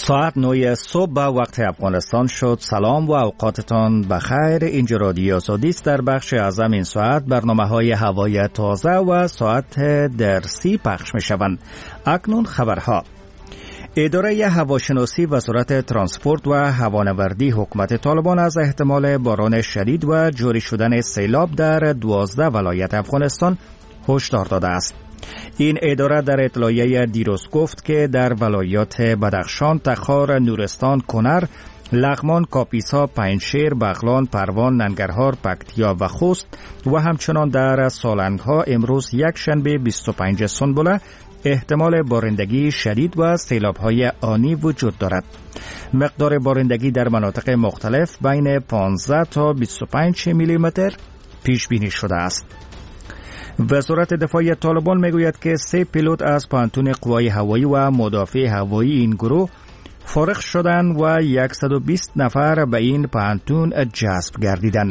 ساعت 9 صبح به وقت افغانستان شد. سلام و اوقاتتان بخیر. اینجا رادیو آزادی است. در بخش اعظم این ساعت برنامه‌های هوای تازه و ساعت درسی پخش می‌شوند. اکنون خبرها. اداره هواشناسی وزارت ترانسپورت و هوانوردی حکومت طالبان از احتمال باران شدید و جاری شدن سیلاب در 12 ولایت افغانستان هشدار داده است. این اداره در اطلاعیه دیروز گفت که در ولایات بدخشان، تخار، نورستان، کنر، لغمان، کاپیسا، پنجشیر، بغلان، پروان، ننگرهار، پکتیا و خوست و همچنان در سالنگ‌ها امروز یک شنبه 25 سنبله احتمال بارندگی شدید و سیلاب‌های آنی وجود دارد. مقدار بارندگی در مناطق مختلف بین 15 تا 25 میلیمتر پیش بینی شده است. وزارت دفاع طالبان میگوید که 3 پیلوت از پانتون قوای هوایی و مدافع هوایی این گروه فارغ شدند و 120 نفر به این پانتون جذب گردیدند.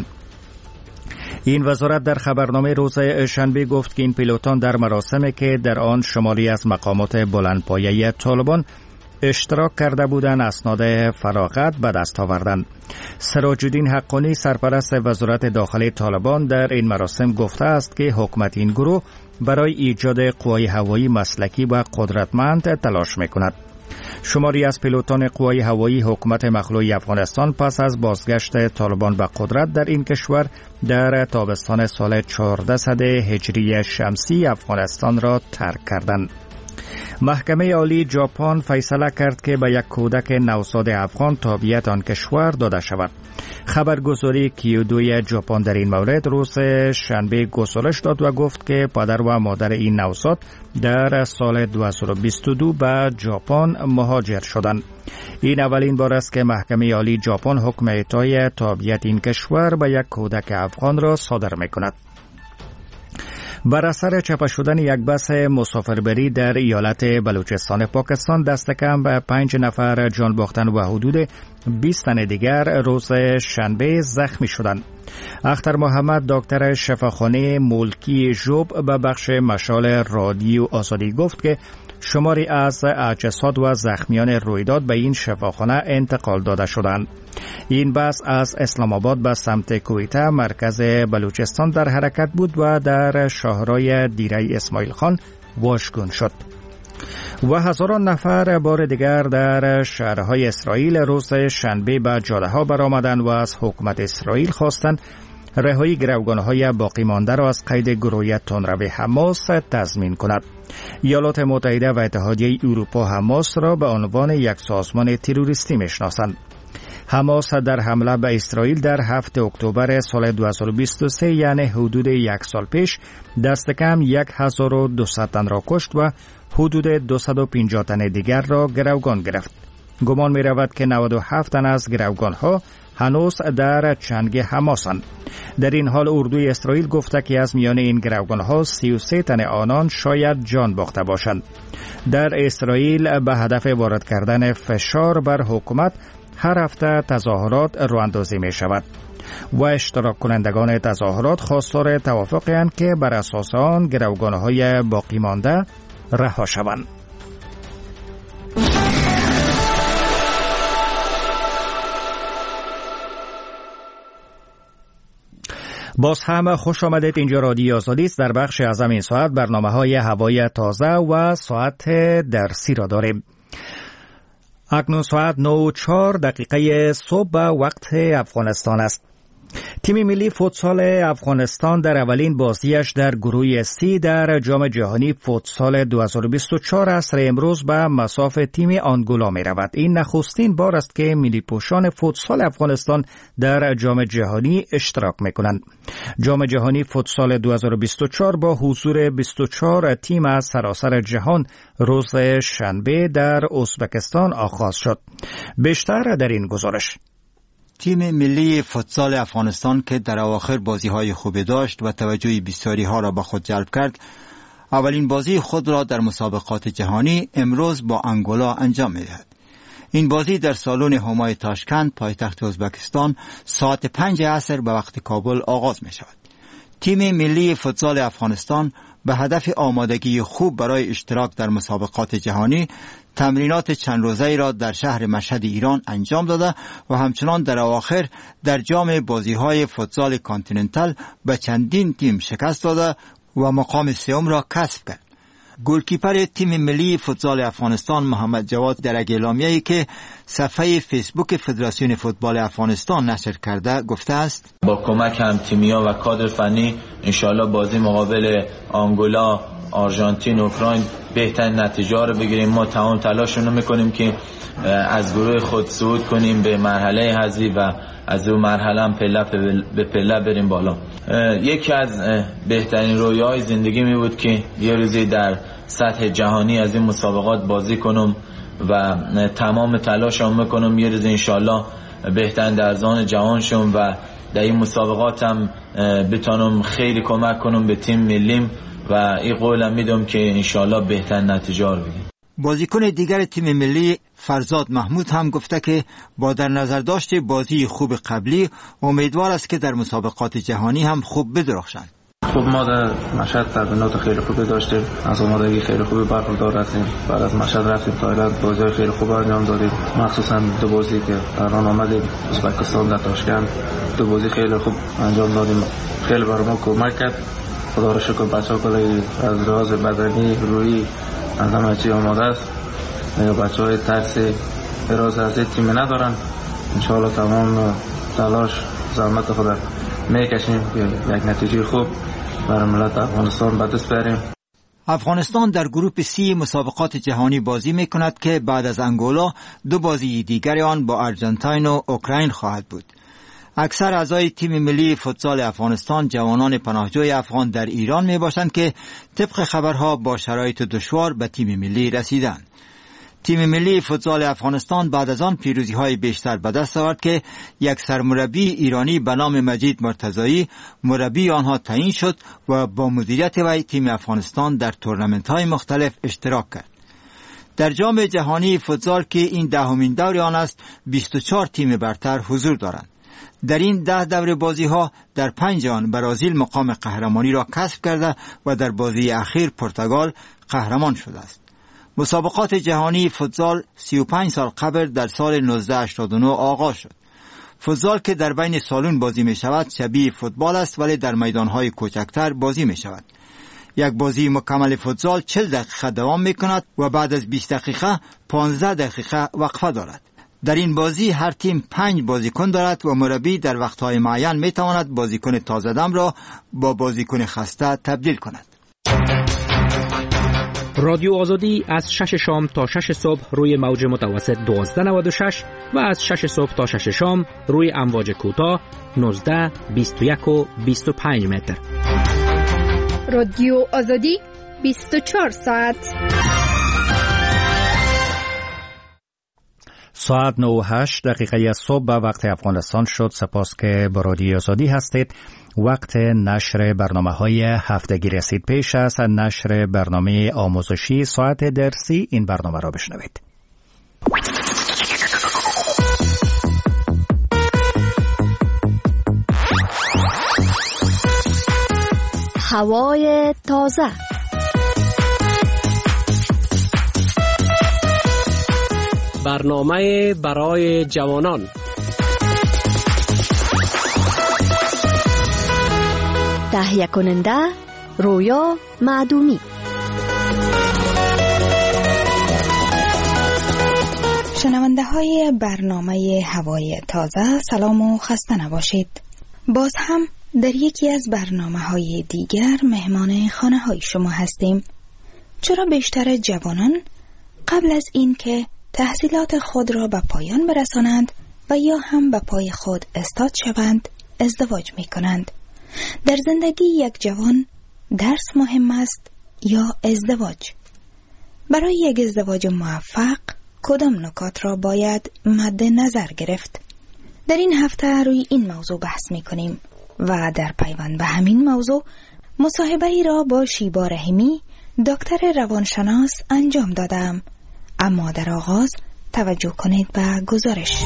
این وزارت در خبرنامه روز شنبه گفت که این پیلوتان در مراسمی که در آن شماری از مقامات بلندپایه طالبان اشتراک کرده بودند اسناد فراغت به دست آوردند. سراج الدین حقانی سرپرست وزارت داخلی طالبان در این مراسم گفته است که حکومت این گروه برای ایجاد قوای هوایی مسلکی و قدرتمند تلاش میکند. شماری از پیلوتان قوای هوایی حکومت مخلوع افغانستان پس از بازگشت طالبان به قدرت در این کشور در تابستان سال 1400 هجری شمسی افغانستان را ترک کردند. محکمه عالی ژاپن فیصله کرد که به یک کودک نوزاد افغان تابعیت آن کشور داده شود. خبرگزاری کیودوی ژاپن در این مورد روز شنبه گزارش داد و گفت که پدر و مادر این نوزاد در سال 2022 به ژاپن مهاجر شدند. این اولین بار است که محکمه عالی ژاپن حکم اعطای تابعیت این کشور به یک کودک افغان را صادر می‌کند. بر اثر چاپ شدن یک بس مسافربری در ایالت بلوچستان پاکستان دست کم به 5 نفر جان باختند و حدود 20 تن دیگر روز شنبه زخمی شدند. اختر محمد دکتر شفاخانه ملکی ژوب به بخش مشال رادیو آزادی گفت که شماری از اجساد و زخمیان رویداد به این شفاخانه انتقال داده شدند. این بس از اسلام آباد به سمت کویته مرکز بلوچستان در حرکت بود و در شاهرای دیره اسماعیل خان واژگون شد. و هزاران نفر بار دیگر در شهرهای اسرائیل روز شنبه به جاده ها برآمدند و از حکومت اسرائیل خواستند رهایی گروگانهای باقی مانده را از قید گروه تندرو حماس تضمین کند. ایالات متحده و اتحادیه اروپا حماس را به عنوان یک سازمان تروریستی میشناسند. حماس در حمله به اسرائیل در 7 اکتبر سال 2023 یعنی حدود یک سال پیش دست کم 1200 تن را کشت و حدود 250 تن دیگر را گروگان گرفت. گمان می رود که 97 تن از گروگان ها هنوز در چنگ حماسند. در این حال اردوی اسرائیل گفته که از میان این گروگان ها 33 تن آنان شاید جان باخته باشند. در اسرائیل به هدف وارد کردن فشار بر حکومت هر هفته تظاهرات راه‌اندازی می شود و اشتراک کنندگان تظاهرات خواستار توافقی اند که بر اساس آن گروگان‌های باقی مانده رها شوند. باز هم خوش آمدید. اینجا رادیو آزادی است. در بخش اعظم این ساعت برنامه‌های هوای تازه و ساعت درسی را داریم. اکنون ساعت 9:04 صبح به وقت افغانستان است. تیم ملی فوتسال افغانستان در اولین بازیش در گروه سی در جام جهانی فوتسال 2024 عصر امروز به مصاف تیم آنگولا می رود. این نخستین بار است که ملی پوشان فوتسال افغانستان در جام جهانی اشتراک می کنند. جام جهانی فوتسال 2024 با حضور 24 تیم از سراسر جهان روز شنبه در ازبکستان آغاز شد. بیشتر در این گزارش. تیم ملی فوتسال افغانستان که در اواخر بازی‌های خوبی داشت و توجه بسیاری‌ها را به خود جلب کرد، اولین بازی خود را در مسابقات جهانی امروز با انگولا انجام می‌دهد. این بازی در سالن همای تاشکند پایتخت ازبکستان ساعت 5 عصر به وقت کابل آغاز می‌شود. تیم ملی فوتسال افغانستان به هدف آمادگی خوب برای اشتراک در مسابقات جهانی تمرینات چند روزه‌ای را در شهر مشهد ایران انجام داده و همچنان در اواخر در جام بازی‌های فوتزال کانتیننتال به چندین تیم شکست داده و مقام سوم را کسب کرد. گلکیپر تیم ملی فوتزال افغانستان محمد جواد در اعلامیه‌ای که صفحه فیسبوک فدراسیون فوتبال افغانستان نشر کرده گفته است: با کمک هم تیم‌ها و کادر فنی انشالله بازی مقابل آنگولا، آرژانتین، اوکراین بهترین نتیجه رو بگیریم. ما تمام تلاشمون رو میکنیم که از گروه خود صعود کنیم به مرحله حذفی و از اون مرحله هم پله به پله بریم بالا. یکی از بهترین رویاهای زندگی می بود که یه روزی در سطح جهانی از این مسابقات بازی کنم و تمام تلاشم میکنم یه روز انشالله بهترین درزان جهان شم و در این مسابقات هم بتونم خیلی کمک کنم به تیم ملیم و این قولم میدم که انشالله بهترین نتیجه رو بگیریم. بازیکن دیگر تیم ملی فرزاد محمود هم گفته که با در نظر داشت بازی خوب قبلی امیدوار است که در مسابقات جهانی هم خوب بدرخشند. خب ما در مشهد تمرینات خیلی خوبی داشتیم، از آمادگی خیلی خوبی برخوردار هستیم. بعد از مشهد رفتیم تایلند، بازی‌های خیلی خوب انجام دادیم، مخصوصا دو بازی که الان آمدیم ازبکستان در تاشکند، دو بازی خیلی خوب انجام دادیم، خیلی برای ما کمک کرد. خدا رو شکر بچه‌ها کلی از لحاظ بدنی روحی از همه چی آماده است. بچه‌های ترس اراز از تیم ندارن. انشاءالله تمام تلاش زحمت خود میکشیم که یک نتیجه خوب برای ملت افغانستان به دست بیاریم. افغانستان در گروپ سی مسابقات جهانی بازی میکند که بعد از انگولا دو بازی دیگر آن با آرژانتین و اوکراین خواهد بود. اکثر اعضای تیم ملی فوتزال افغانستان جوانان پناهجوی افغان در ایران می باشند که طبق خبرها با شرایط دشوار به تیم ملی رسیدند. تیم ملی فوتزال افغانستان بعد از آن پیروزی‌های بیشتر به دست آورد که یک سرمربی ایرانی به نام مجید مرتضایی مربی آنها تعیین شد و با مدیریت وی تیم افغانستان در تورنمنت‌های مختلف اشتراک کرد. در جام جهانی فوتزال که این دهمین دور آن است 24 تیم برتر حضور دارند. در این 10 دور بازی ها در 5 آن برازیل مقام قهرمانی را کسب کرده و در بازی اخیر پرتغال قهرمان شده است. مسابقات جهانی فوتزال 35 سال قبل در سال 1989 آغاز شد. فوتزال که در بین سالون بازی می شود شبیه فوتبال است ولی در میدان های کوچکتر بازی می شود. یک بازی مکمل فوتزال 40 دقیقه دوام می کند و بعد از 20 دقیقه 15 دقیقه وقفه دارد. در این بازی هر تیم 5 بازیکن دارد و مربی در وقتهای معین می تواند بازیکن تازه دم را با بازیکن خسته تبدیل کند. رادیو آزادی از 6 شام تا 6 صبح روی موج متوسط 1296 و از 6 صبح تا 6 شام روی امواج کوتاه 19 21 و 25 متر. رادیو آزادی 24 ساعت. ساعت 9:08 دقیقه صبح به وقت افغانستان شد. سپاس که با رادیو آزادی هستید. وقت نشر برنامه‌های هفتگی رسید. پیش از نشر برنامه آموزشی ساعت درسی این برنامه را بشنوید. هوای تازه. برنامه برای جوانان. تهیه کننده رویا معدومی. شنونده های برنامه هوای تازه سلام و خسته نباشید. باز هم در یکی از برنامه های دیگر مهمان خانه های شما هستیم. چرا بیشتر جوانان قبل از این که تحصیلات خود را به پایان برسانند و یا هم به پای خود استاد شوند ازدواج می کنند؟ در زندگی یک جوان درس مهم است یا ازدواج؟ برای یک ازدواج موفق کدام نکات را باید مد نظر گرفت؟ در این هفته روی این موضوع بحث می کنیم و در پیوند به همین موضوع مصاحبه ای را با شیبا رحیمی دکتر روانشناس انجام دادم. اما در آغاز توجه کنید به گزارش.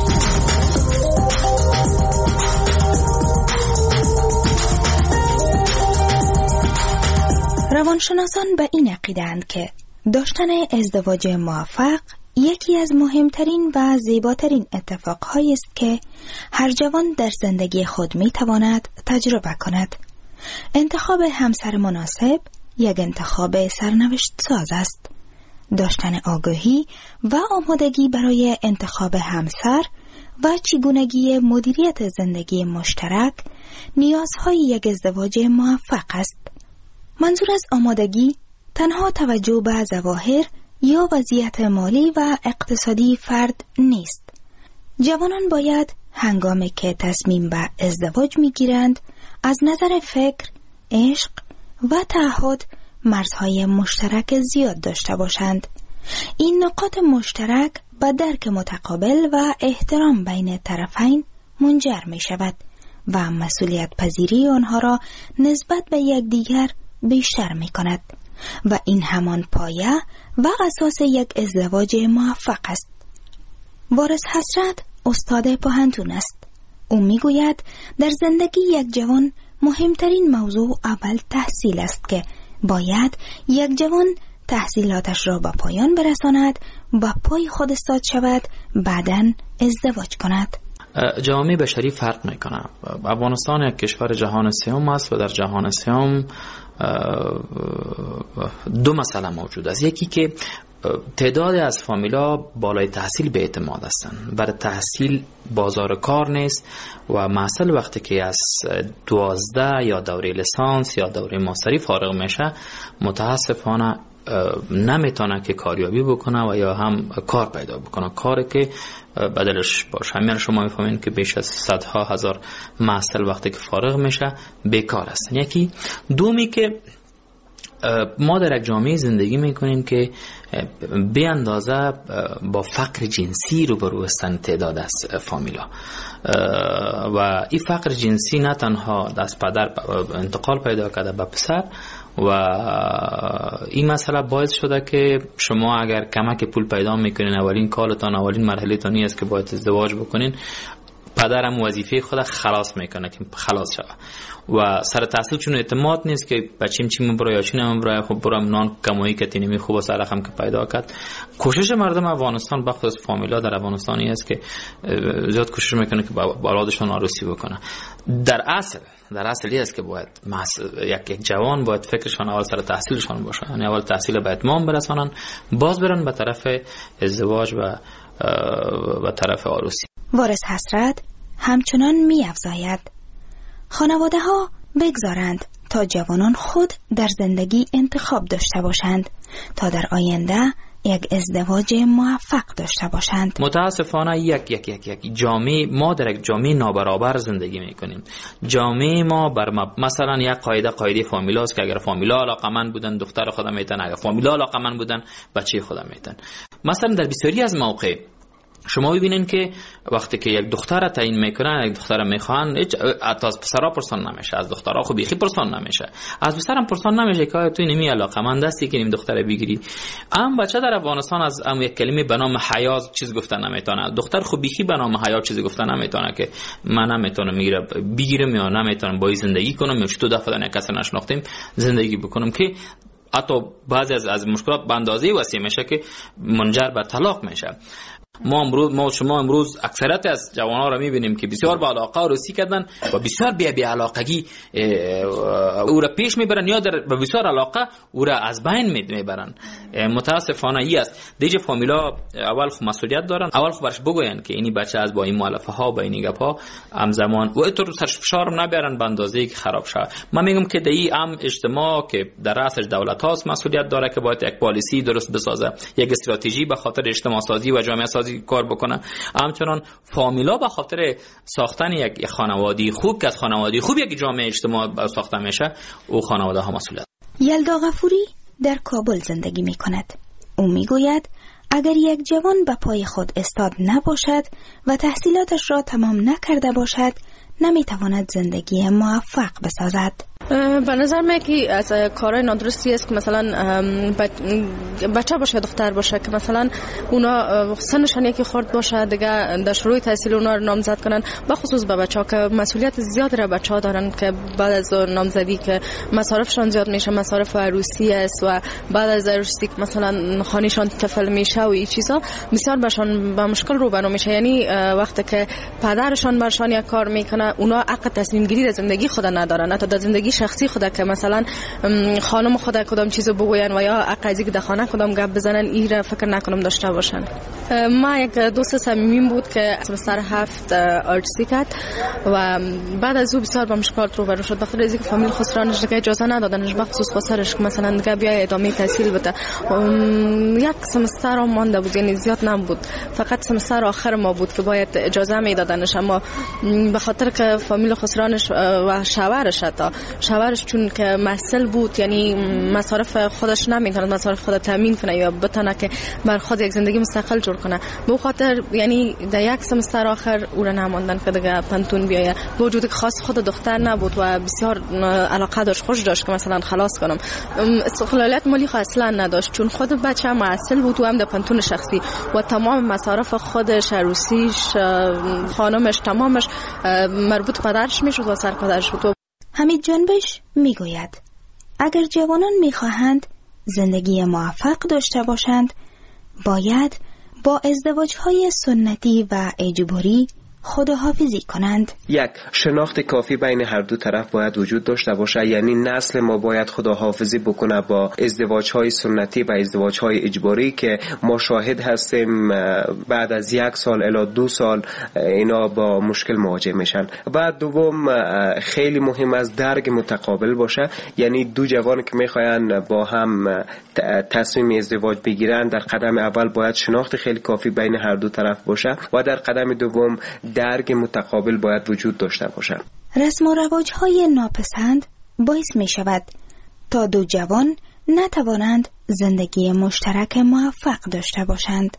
روانشناسان به این عقیده‌اند که داشتن ازدواج موفق یکی از مهمترین و زیباترین اتفاقهایی است که هر جوان در زندگی خود میتواند تجربه کند. انتخاب همسر مناسب یک انتخاب سرنوشت ساز است. داشتن آگاهی و آمادگی برای انتخاب همسر و چگونگی مدیریت زندگی مشترک نیازهای یک ازدواج موفق است. منظور از آمادگی تنها توجه به ظواهر یا وضعیت مالی و اقتصادی فرد نیست. جوانان باید هنگامی که تصمیم به ازدواج میگیرند از نظر فکر، عشق و تعهد مرزهای مشترک زیاد داشته باشند. این نقاط مشترک به درک متقابل و احترام بین طرفین منجر می شود و مسئولیت پذیری آنها را نسبت به یکدیگر بیشتر می کند و این همان پایه و اساس یک ازدواج موفق است. وارث حسرت استاد پوهنتون است. او می گوید در زندگی یک جوان مهمترین موضوع اول تحصیل است که باید یک جوان تحصیلاتش را به پایان برساند، با پای خود استاد شود، بعداً ازدواج کند. جامعه بشری فرق میکنه. افغانستان یک کشور جهان سوم است و در جهان سوم دو مسئله موجود است. یکی که تعداد از فامیلا بالای تحصیل به اعتماد هستند. برای تحصیل بازار کار نیست و محصل وقتی که از 12 یا دوره لیسانس یا دوره ماستری فارغ میشه متاسفانه نمیتونه که کاریابی بکنه و یا هم کار پیدا بکنه، کاری که بدلش باشه. همین شما میفهمین که بیش از صدها هزار محصل وقتی که فارغ میشه بیکار هستن. یکی دومی که ما در یک جامعه زندگی میکنیم که به اندازه با فقر جنسی روبرو هستن تعداد از فامیلا و این فقر جنسی نه تنها از پدر انتقال پیدا کرده به پسر و این مسئله باعث شده که شما اگر کمک پول پیدا میکنین اولین کارتان، اولین مرحله تانی است که باید ازدواج بکنین، پدرم وظیفه خود خلاص میکنه که خلاص شود و سر تحصیل چون اعتماد نیست که بچیم چی مبرای یا چی نمبرای، خب برام نان کمایی که تینمی خوب و سرخم که پیدا کرد. کوشش مردم افغانستان بخصوص فامیلا در افغانستانی است که زیاد کوشش میکنه که با اولادشون عروسی بکنه. در اصلی است که باید یک جوان باید فکرشان اول سر تحصیلشان باشه، یعنی اول تحصیل به اتمام برسانن، باز برن به طرف ازدواج و طرف عروسی. وارث حسرت همچنان می افزاید خانواده ها بگذارند تا جوانان خود در زندگی انتخاب داشته باشند تا در آینده یک ازدواج موفق داشته باشند. متاسفانه یک جامعه، ما در یک جامعه نابرابر زندگی میکنیم. جامعه ما بر مثلا یک قاعده فامیلا است که اگر فامیلا علاقمند بودن دختر خودم میتن، اگر فامیلا علاقمند بودن بچه خودم میتن. مثلا در بسیاری از مواقع شما ببینین که وقتی که یک دختر تعیین میکنن، یک دختر میخوان، حتی از پسرها پرسان نمیشه، از دخترها خب بیخی پرسان نمیشه، از پسرم پرسان نمیشه که تو نمی علاقمند هستی که نیم دختر بگیری. بچه در افغانستان از یک کلمه به نام حیا چیز گفتن نمیتونه. دختر خب بیخی به نام حیا چیزی گفتن نمیتونه که من نمیتونم بگیرم یا نمیتونم با زندگی کنم یا تو دفعه نه کسی نشناختیم زندگی بکنم، که حتی بعضی از مشکلات به اندازه وسیع میشه که منجر به طلاق میشه. شما امروز اکثریت از جوان‌ها را می‌بینیم که بسیار با علاقه عروسی کردن و بسیار بی علاقگی او را پیش میبرن یا در بسیار علاقه او را از بین میبرن. متاسفانه ای است. دیگه فامیلا اول خود مسئولیت دارن، اول خود برش بگوین که اینی بچه از با این مؤلفه ها با این گپا همزمان و اینطور سرش فشار نبرن به اندازه‌ای که خراب شه. من میگم که دی اجتماع که در رأسش دولت هاست مسئولیت داره که باید یک پالیسی درست بسازه، یک استراتژی به خاطر اجتماع سازی و جامعه سازی کار بکنه. همچنان فامیلا به خاطر ساختن یک خانواده خوب که از خانواده خوب یک جامعه اجتماع ساخته میشه، او خانواده ها مسئولیت. یلدا غفوری در کابل زندگی می کند. او می گوید اگر یک جوان به پای خود استاد نباشد و تحصیلاتش را تمام نکرده باشد نمی تواند زندگی موفق بسازد. به نظر من که از کارهای نادرستی است که مثلا بچه باشه دختر باشه که مثلا اونا سنشان یکی خورد باشه دیگه در شروع تحصیل اونا رو نامزد کنن، بخصوص به بچه‌ها که مسئولیت زیاد را بچه‌ها دارن که بعد از نامزدی که مصارفشان زیاد میشه، مصارف عروسی است و بعد از عروسی که مثلا خانه‌شان طفل میشه و این چیزا بسیار برشان با مشکل روبرو میشه. یعنی وقتی که پدرشان برشان یک کار میکنه اونا حق تصمیم گیری در زندگی خود ندارن، حتی در زندگی شخصی خود که مثلا خانم خود کدام چیزو بگوین و یا حق از اینکه در خانه کدام گپ بزنن این فکر نکنم داشته باشن. ما یک دوست صمیمیم بود که سمستر 7 آرتسی کرد و بعد از او بسیار با مشکلات روبرو شد، بخاطر اینکه فامیل خسرانش دیگه اجازه ندادنش، بخصوص خسرش که مثلا دیگه بیا ادامه تحصیل بده. یک سمستر هم مانده بود، یعنی زیاد نبود، فقط سمستر آخر ما بود که باید اجازه میدادنش، اما به خاطر که فامیل خسرانش و شوهرش، حتی شوهرش چون که مسئول بود، یعنی مصارف خودش نمیتونه مصارف خود تامین کنه یا بتونه که بر خود یک زندگی مستقل جور کنه، به خاطر یعنی در یک سمستر آخر او را نماندن که دیگه پنتون بیایه. با وجود که خاص خود دختر نبود و بسیار علاقه داشت، خوش داشت که مثلا خلاص کنم، استقلالیت مالی خود اصلا نداشت چون خود بچه مسئول بود و هم در پنتون شخصی و تمام مصارف خودش، عروسیش، خانمش، تمامش مربوط پدرش میشد و سر پدرش بود. حمید جنبش میگوید اگر جوانان میخواهند زندگی موفق داشته باشند باید با ازدواج‌های سنتی و اجباری خداحافظی کنند. یک شناخت کافی بین هر دو طرف باید وجود داشته باشه، یعنی نسل ما باید خداحافظی بکنه با ازدواج‌های سنتی و ازدواج‌های اجباری که ما شاهد هستیم بعد از 1 سال الی 2 سال اینا با مشکل مواجه میشن. بعد دوم خیلی مهم است درک متقابل باشه، یعنی دو جوان که میخواین با هم تصمیم ازدواج بگیرن در قدم اول باید شناخت خیلی کافی بین هر دو طرف باشه و در قدم دوم درک متقابل باید وجود داشته باشد. رسم و رواج‌های ناپسند باعث می شود تا دو جوان نتوانند زندگی مشترک موفق داشته باشند.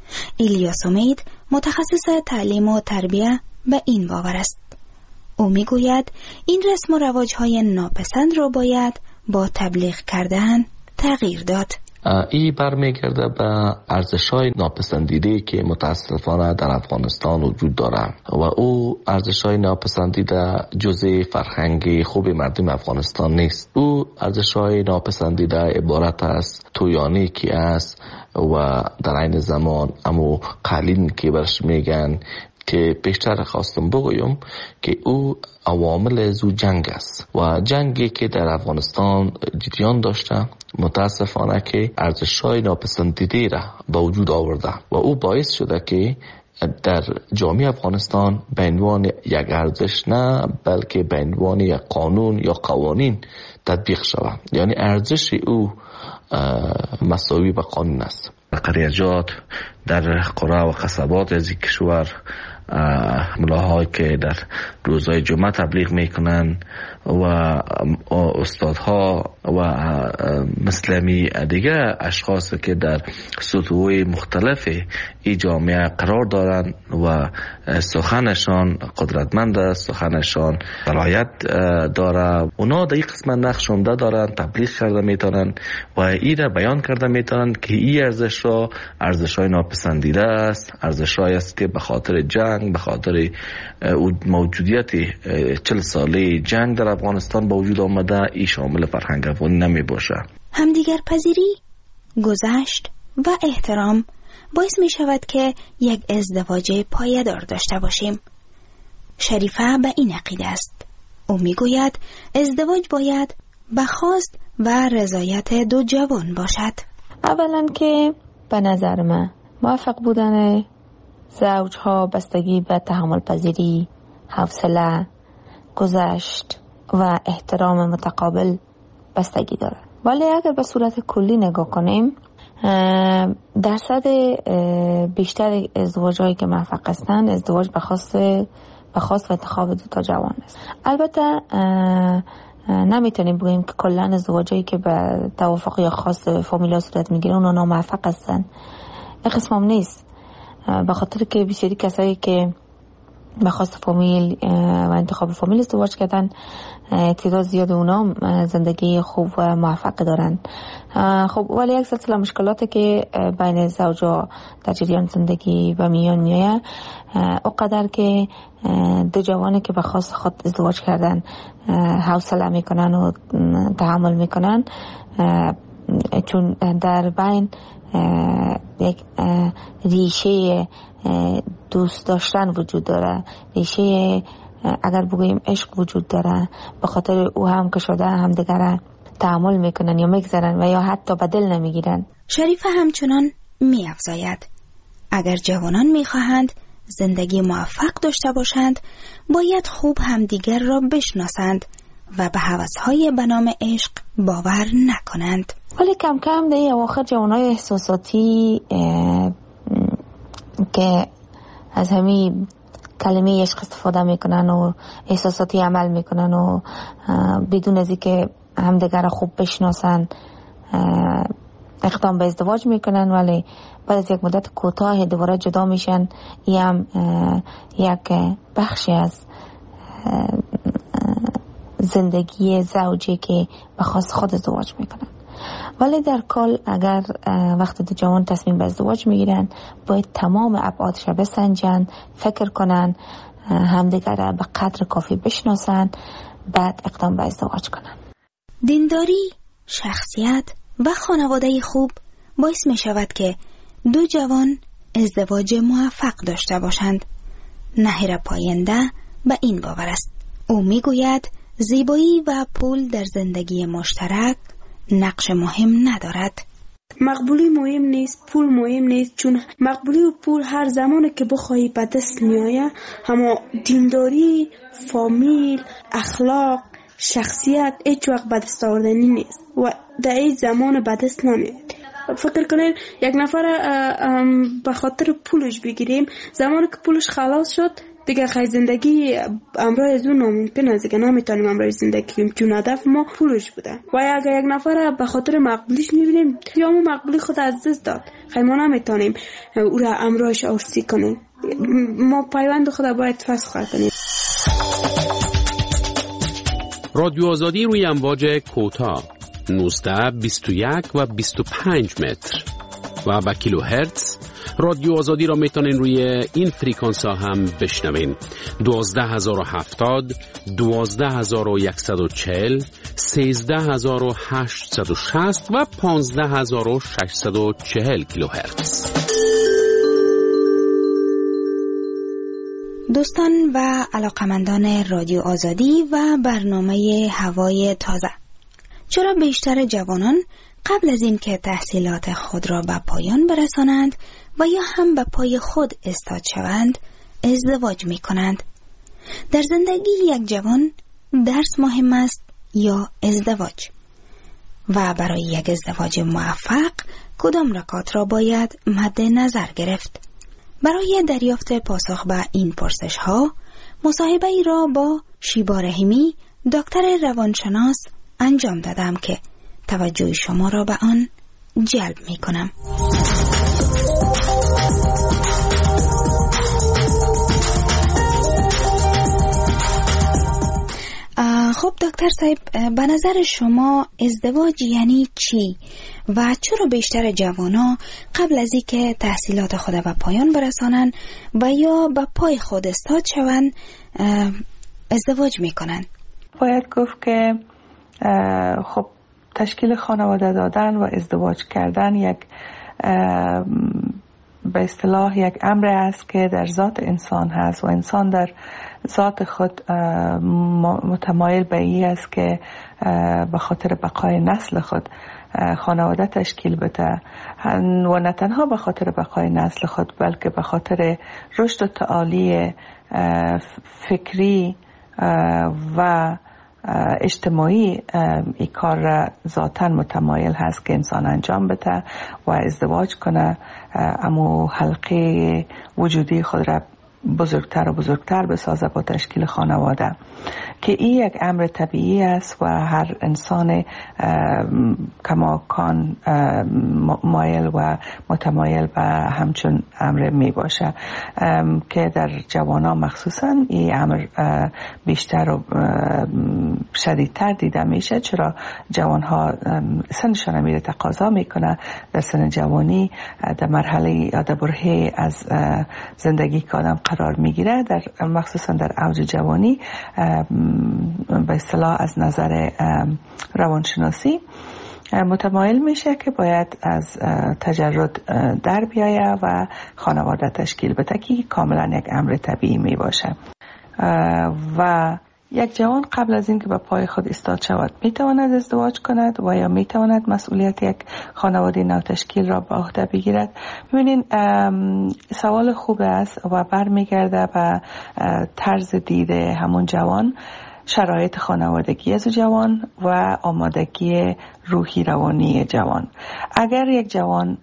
الیاس امید متخصص تعلیم و تربیه به این باور است. او می گوید این رسم و رواج‌های ناپسند را باید با تبلیغ کردن تغییر داد. این برمیگرده به ارزش‌های ناپسندیده که متاسفانه در افغانستان وجود دارد و او ارزش‌های ناپسندیده جزء فرهنگ خوب مردم افغانستان نیست. او ارزش‌های ناپسندیده عبارت است تویانی که است و در عین زمان امو قالین که برش میگن که پیشتر خواستم بگویم که او عوامل زو جنگ است و جنگی که در افغانستان جریان داشته متاسفانه که ارزش‌های ناپسندیده را به وجود آورده و او باعث شده که در جامعه افغانستان به عنوان یک ارزش نه بلکه به عنوان یک قانون یا قوانین تطبیق شود، یعنی ارزش او مساوی به قانون است. قریجات در قرى و قصبات از کشور ملاهایی که در روزهای جمعه تبلیغ میکنن و استادها و مسلمی دیگه اشخاص که در سطوح مختلف این جامعه قرار دارن و سخنشان قدرتمند است، سخنشان صلاحیت داره، اونا در این قسمت نقش عمده دارن، تبلیغ کرده میتونن و این را بیان کرده میتونن که این ارزش را ارزش‌های ناپسندیده است، ارزش‌هایی است که به خاطر جنگ، به خاطر موجودیت 40 ساله جنگ در افغانستان با وجود آمده ای شامل فرهنگ افغانی نمی باشه. همدیگر پذیری، گذشت و احترام باعث می شود که یک ازدواج پایدار داشته باشیم. شریفه به این عقیده است. او می گوید ازدواج باید به خواست و رضایت دو جوان باشد. اولا که به نظر من موفق بودن زوجها بستگی به تحمل پذیری، حوصله، گذشت و احترام متقابل بستگی داره. ولی اگر به صورت کلی نگاه کنیم درصد بیشتر ازدواج‌هایی که موفق هستند ازدواج به خواست و انتخاب دو تا جوان است. البته نمیتونیم بگیم که کلا ازدواجایی که به توافق یا خواست فامیلا صورت میگیره اونا ناموفق هستن. این قسم هم نیست، به خاطر که بسیاری کسایی که به خواست فامیل و انتخاب فامیل ازدواج کردن تعداد زیاد اونا زندگی خوب و موفق دارن. خب ولی یک سلسله مشکلاتی که بین زوجا در جریان زندگی و میان میایه، اونقدر که دو جوانی که به خواست خود ازدواج کردن حوصله میکنن و تحمل میکنن، چون در بین یک ریشه دوست داشتن وجود داره، ریشه اگر بگوییم عشق وجود داره، به خاطر او هم که شده هم دیگر تحمل میکنن یا میگذارن و یا حتی به دل نمیگیرن. شریفه همچنان میافزاید اگر جوانان میخواهند زندگی موفق داشته باشند باید خوب همدیگر را بشناسند و به هوس‌های به نام عشق باور نکنند. ولی کم کم در اواخر جوانای احساساتی که از همین کلمه عشق استفاده میکنن و احساساتی عمل میکنن و بدون از اینکه همدیگر خوب بشناسن اقدام به ازدواج میکنن، ولی بعد از یک مدت کوتاه دوباره جدا میشن. این هم یک بخشی از زندگی زوجی که به خواست خود ازدواج میکنن. ولی در کل اگر وقتی دو جوان تصمیم به ازدواج میگیرن باید تمام ابعادش بسنجن، فکر کنن، همدیگر به قدر کافی بشناسن، بعد اقدام به ازدواج کنن. دینداری، شخصیت و خانواده خوب باعث می شود که دو جوان ازدواج موفق داشته باشند. نهر پاینده به این باور است. او می گوید زیبایی و پول در زندگی مشترک نقش مهم ندارد. مقبولی مهم نیست، پول مهم نیست، چون مقبولی و پول هر زمانی که بخواهی به دست میآید، اما دینداری، فامیل، اخلاق، شخصیت هیچ وقت به دست آوردنی نیست و در این زمان به دست نمیاد. فکر کنید یک نفر به خاطر پولش بگیریم، زمانی که پولش خلاص شد دیگه خیلی زندگی امرای از اون ناممکن است، دیگه نمیتونیم امرای زندگی کنیم چون هدف ما پولش بوده. و اگر یک نفر به خاطر مقبولیش میبینیم یا اون مقبولی خود از دست داد، خیلی ما نمیتونیم او را امرایش عرضی کنیم. ما پیوند خود باید فسخ کنیم. رادیو آزادی روی امواج کوتاه 19 21 و 25 متر و با کیلو هرتز. رادیو آزادی را میتونین روی این فریکانس ها هم بشنوین: 12070 12140 13860 و 15640 کیلو هرتز. دوستان و علاقمندان رادیو آزادی و برنامه هوای تازه، چرا بیشتر جوانان قبل از این که تحصیلات خود را به پایان برسانند و یا هم به پای خود استاد شوند ازدواج می کنند؟ در زندگی یک جوان درس مهم است یا ازدواج؟ و برای یک ازدواج موفق کدام نکات را باید مد نظر گرفت؟ برای دریافت پاسخ به این پرسش ها مصاحبه ای را با شیبا رحیمی، دکتر روانشناس انجام دادم که توجه شما را به آن جلب می کنم. خب دکتر صاحب، به نظر شما ازدواج یعنی چی و چرا بیشتر جوانا قبل از اینکه تحصیلات خود به پایان برسانن و یا به پای خود استاد شوند ازدواج میکنن؟ باید گفت که خب تشکیل خانواده دادن و ازدواج کردن یک به اصطلاح یک امر است که در ذات انسان هست و انسان در ذات خود متمایل به این است که به خاطر بقای نسل خود خانواده تشکیل بده و نه تنها به خاطر بقای نسل خود بلکه به خاطر رشد و تعالی فکری و اجتماعی این کار را ذاتاً متمایل هست که انسان انجام بده و ازدواج کنه، اما حلقه وجودی خود را بزرگتر و بزرگتر بسازه با تشکیل خانواده، که این یک امر طبیعی است و هر انسان کماکان مایل و متمایل به همچون امر می باشه، که در جوانان مخصوصا این امر بیشتر و شدیدتر دیده میشه. چرا جوانها سنشان میره تقاضا میکنه در سن جوانی، در مرحله یا در برهه از زندگی که آدم قرار میگیره، در مخصوصا در اوج جوانی، به اصطلاح از نظر روانشناسی متمایل میشه که باید از تجرد در بیایه و خانواده تشکیل بده، که کاملا یک امر طبیعی می باشه. و یک جوان قبل از اینکه به پای خود ایستاد شود میتواند ازدواج کند و یا میتواند مسئولیت یک خانواده نو تشکیل را به عهده بگیرد. ببینین سوال خوب است و برمیگرده به طرز دید همون جوان، شرایط خانوادگی از جوان و آمادگی روحی روانی جوان. اگر یک جوان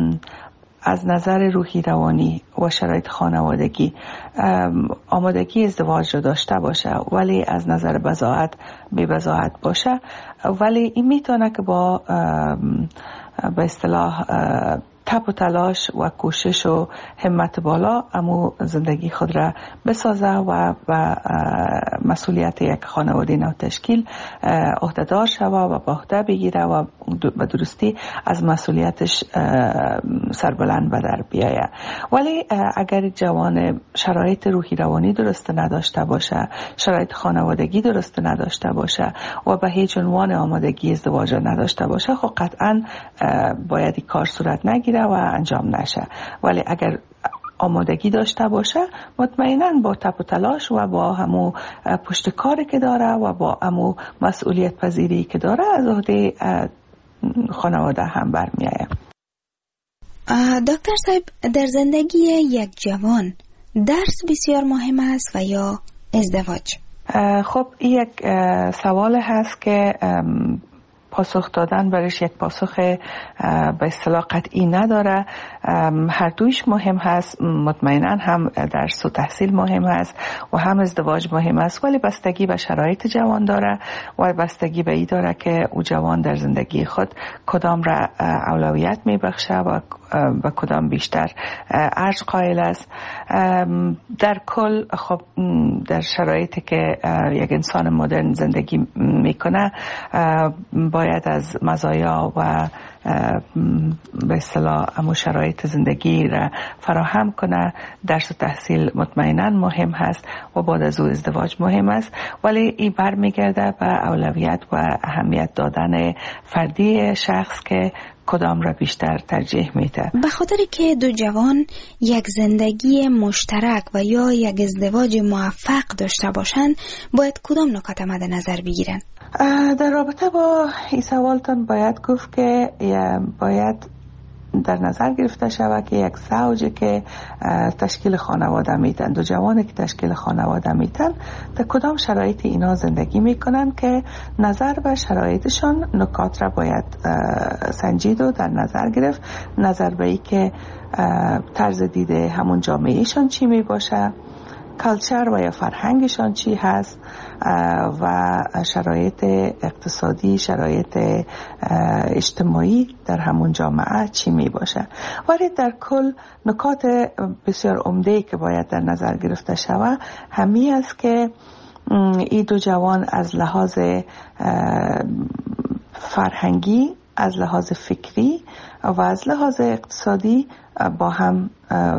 از نظر روحی روانی و شرایط خانوادگی آمادگی ازدواج رو داشته باشه، ولی از نظر بضاعت بی بضاعت باشه، ولی این میتونه که با به اصطلاح تپ و تلاش و کوشش و همت بالا امو زندگی خود را بسازه و مسئولیت یک خانواده نو تشکیل عهده‌دار شوه و به عهده بگیره و به درستی از مسئولیتش سربلند به در بیایه. ولی اگر جوان شرایط روحی روانی درست نداشته باشه، شرایط خانوادگی درست نداشته باشه و به هیچ عنوان آمادگی ازدواج نداشته باشه، خب قطعا باید این کار صورت نگیره و انجام نشه. ولی اگر آمادگی داشته باشه، مطمئناً با تپ و تلاش و با همو پشت کاری که داره و با همو مسئولیت پذیری که داره از عهده خانواده هم برمیآید. دکتر صاحب، در زندگی یک جوان درس بسیار مهم است و یا ازدواج؟ خب این یک سوال هست که پاسخ دادن برش یک پاسخ به اصطلاح قطعی نداره. هر دویش مهم هست، مطمئنا هم درس و تحصیل مهم هست و هم ازدواج مهم است، ولی بستگی به شرایط جوان داره و بستگی به ای داره که او جوان در زندگی خود کدام را اولویت میبخشه و به کدام بیشتر ارج قائل است. در کل خب در شرایطی که یک انسان مدرن زندگی میکنه باید از مزایا و به اصطلاح امو شرایط زندگی را فراهم کنه. درس و تحصیل مطمئنا مهم هست و بعد از او ازدواج مهم است، ولی این برمیگرده به اولویت و اهمیت دادن فردی شخص که کدام را بیشتر ترجیح میده. به خاطر که دو جوان یک زندگی مشترک و یا یک ازدواج موفق داشته باشند، باید کدام نکات مد نظر بگیرن؟ در رابطه با این سوالتان باید گفت که باید در نظر گرفته شود که یک زوجی که تشکیل خانواده میتن، دو جوانی که تشکیل خانواده میتن، در کدام شرایط اینا زندگی میکنن که نظر به شرایطشان نکات را باید سنجید و در نظر گرفت. نظر به ای که طرز دیده همون جامعهشان چی میباشه، کالچر و یا فرهنگشان چی هست و شرایط اقتصادی، شرایط اجتماعی در همون جامعه چی می باشه. ولی در کل نکات بسیار عمده‌ای که باید در نظر گرفته شود همی است که این دو جوان از لحاظ فرهنگی، از لحاظ فکری و از لحاظ اقتصادی با هم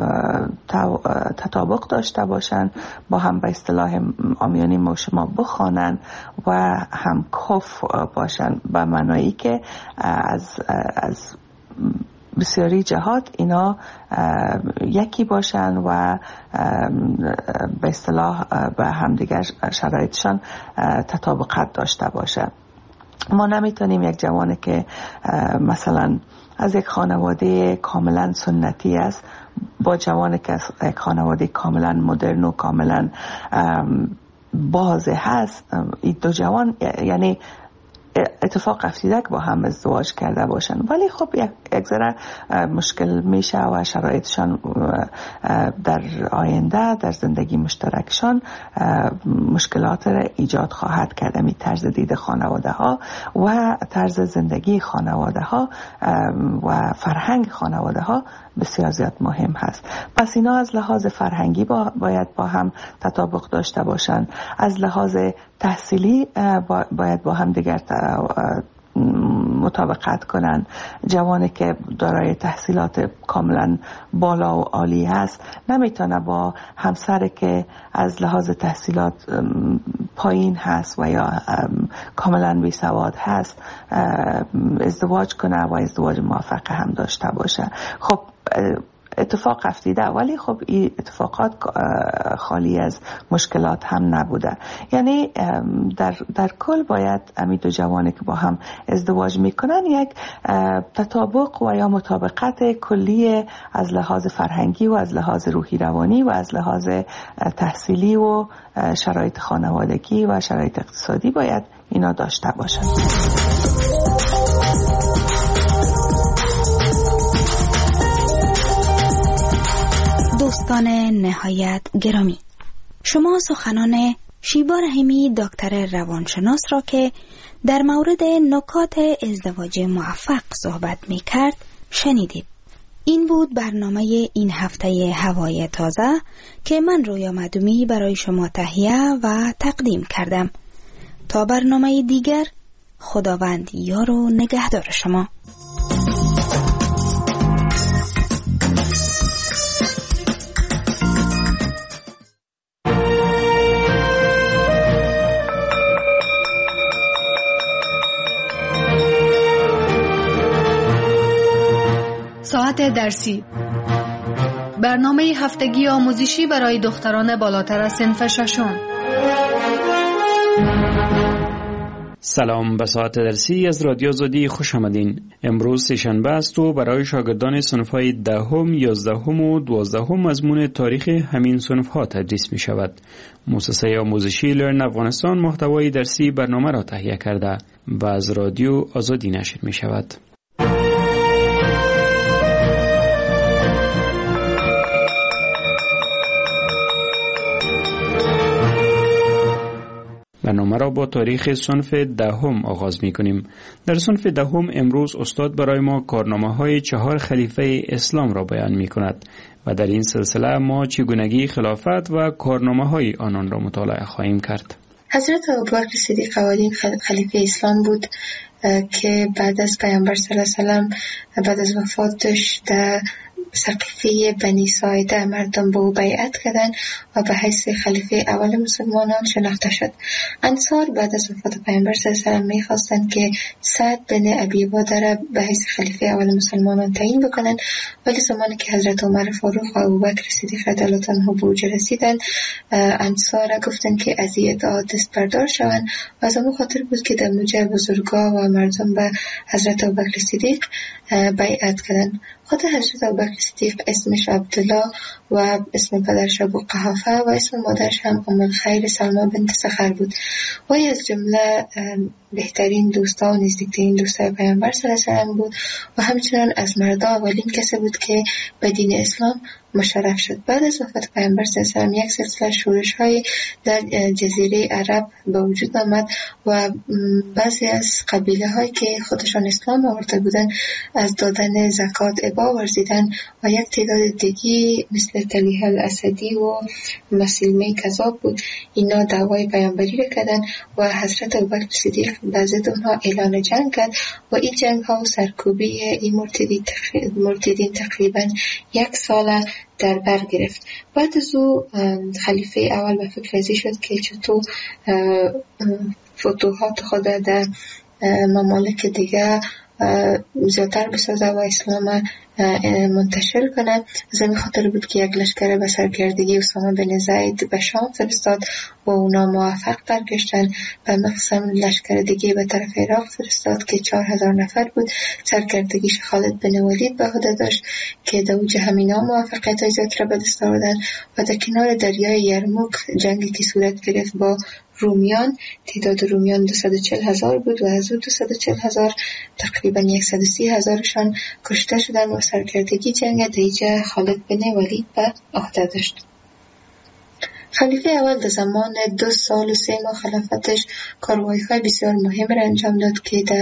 تطابق داشته باشند، با هم به اصطلاح عامیانه ما شما بخوانند و هم کف باشند، به معنایی که از بسیاری جهات اینا یکی باشن و به اصطلاح به همدیگر شرایطشان تطابقت داشته باشه. ما نمیتونیم یک جوانی که مثلا از یک خانواده کاملا سنتی است با جوانی که از یک خانواده کاملا مدرن و کاملا باز هست، این دو جوان یعنی اتفاق افتیده که با هم ازدواج کرده باشن، ولی خب یک ذره مشکل میشه و شرایطشان در آینده در زندگی مشترکشان مشکلات را ایجاد خواهد کرد. می طرز دید خانواده ها و طرز زندگی خانواده ها و فرهنگ خانواده ها بسیار زیاد مهم هست. پس اینا از لحاظ فرهنگی باید با هم تطابق داشته باشن، از لحاظ تحصیلی باید با هم دیگر مطابقت کنن. جوانی که دارای تحصیلات کاملا بالا و عالی هست نمیتونه با همسری که از لحاظ تحصیلات پایین هست و یا کاملا بی سواد هست ازدواج کنه و ازدواج موفق هم داشته باشه. خب اتفاق افتیده، ولی خب این اتفاقات خالی از مشکلات هم نبوده. یعنی در کل باید امی دو جوانی که با هم ازدواج میکنن یک تطابق و یا مطابقت کلی از لحاظ فرهنگی و از لحاظ روحی روانی و از لحاظ تحصیلی و شرایط خانوادگی و شرایط اقتصادی باید اینا داشته باشن. دوستان نهایت گرامی، شما سخنان شیبا رحیمی دکتر روانشناس را که در مورد نکات ازدواج موفق صحبت می کرد شنیدید. این بود برنامه این هفته هوای تازه که من رویا معدومی برای شما تهیه و تقدیم کردم. تا برنامه دیگر، خداوند یار و نگهدار شما. ساعت درسی، برنامه هفتگی آموزشی برای دختران بالاتر از صنف ششم. سلام، به ساعت درسی از رادیو آزادی خوش آمدین. امروز سه‌شنبه است و برای شاگردان صنف‌های 10، 11 و 12 مضمون تاریخ همین صنف‌ها تدریس می شود. مؤسسه آموزشی لرن افغانستان محتوای درسی برنامه را تهیه کرده و از رادیو آزادی نشر می شود. برنامه را با تاریخ صنف 10 آغاز می کنیم. در صنف 10 امروز استاد برای ما کارنامه‌های 4 خلیفه اسلام را بیان می کند و در این سلسله ما چگونگی خلافت و کارنامه‌های آنان را مطالعه خواهیم کرد. حضرت ابوبکر صدیق اولین خلیفه اسلام بود که بعد از پیامبر صلی الله علیه و سلم بعد از وفاتش در سقیفه بنی ساعده مردم به او بیعت کردند و به حیث خلیفه اول مسلمانان شناخته شد. انصار بعد از وفات پیامبر صلی الله علیه و سلم می‌خواستند که سعد بن ابی عباده را به حیث خلیفه اول مسلمانان تعیین بکنند، ولی زمانی که حضرت عمر فاروق و ابوبکر صدیق رضی الله عنه به اوج رسیدند، انصار گفتند که از این ادعا دست بردار شوند و از همون خاطر بود که در موجه بزرگا و مردم به حضرت ابوبکر صدیق بیعت کردند. خود حضرت ابوبکر صدیق اسمش عبدالله و اسم پدرش ابو قحافه و اسم مادرش هم ام الخیر سلمى بنت سخر بود. و از جمله بهترین دوستا و نزدیکترین دوستای پیامبر صلی الله علیه و سلم بود و همچنان از مردا اولین کسی بود که به دین اسلام مشرف شد. بعد از وفات پیامبر صلی الله علیه و سلم یک سلسله شورش‌های در جزیره عرب به وجود آمد و بعضی از قبیله‌هایی که خودشان اسلام آورده بودند از دادن زکات ابا ورزیدند و یک تعداد دیگه مثل طلیحه الاسدی و مسیلمه کذاب بود، اینا دعوای پیامبری را کردند و حضرت ابوبکر صدیق به ضد اونها اعلان جنگ کرد و این جنگ ها و سرکوبی این مرتدین تقریبا 1 سال در بر گرفت. بعد از او خلیفه اول به فکر ازی شد که چطور فتوحات خود در ممالک دیگه زیادتر بسازه و اسلام منتشر کنه. از این خاطر بود که یک لشکر به سرکردگی اسامه بن زید به شام فرستاد و اونا موفق برگشتن. به مقسم لشکر دیگه به طرف عراق فرستاد که 4000 نفر بود. سرکردگیش خالد بن ولید به عهده داشت که در اوج همینا موفقیت زیاد را به دست آوردن و در کنار دریای یرموک جنگی که صورت گرفت با رومیان، تعداد رومیان 240,000 بود و از اون 240,000 تقریبا 130,000شان کشته شدن و سرکردگی جنگ دیجه خالد بن ولید به عهده داشت. خلیفه اول در زمان 2 سال و 3 ماه خلافتش کاروایی‌های بسیار مهم را انجام داد که در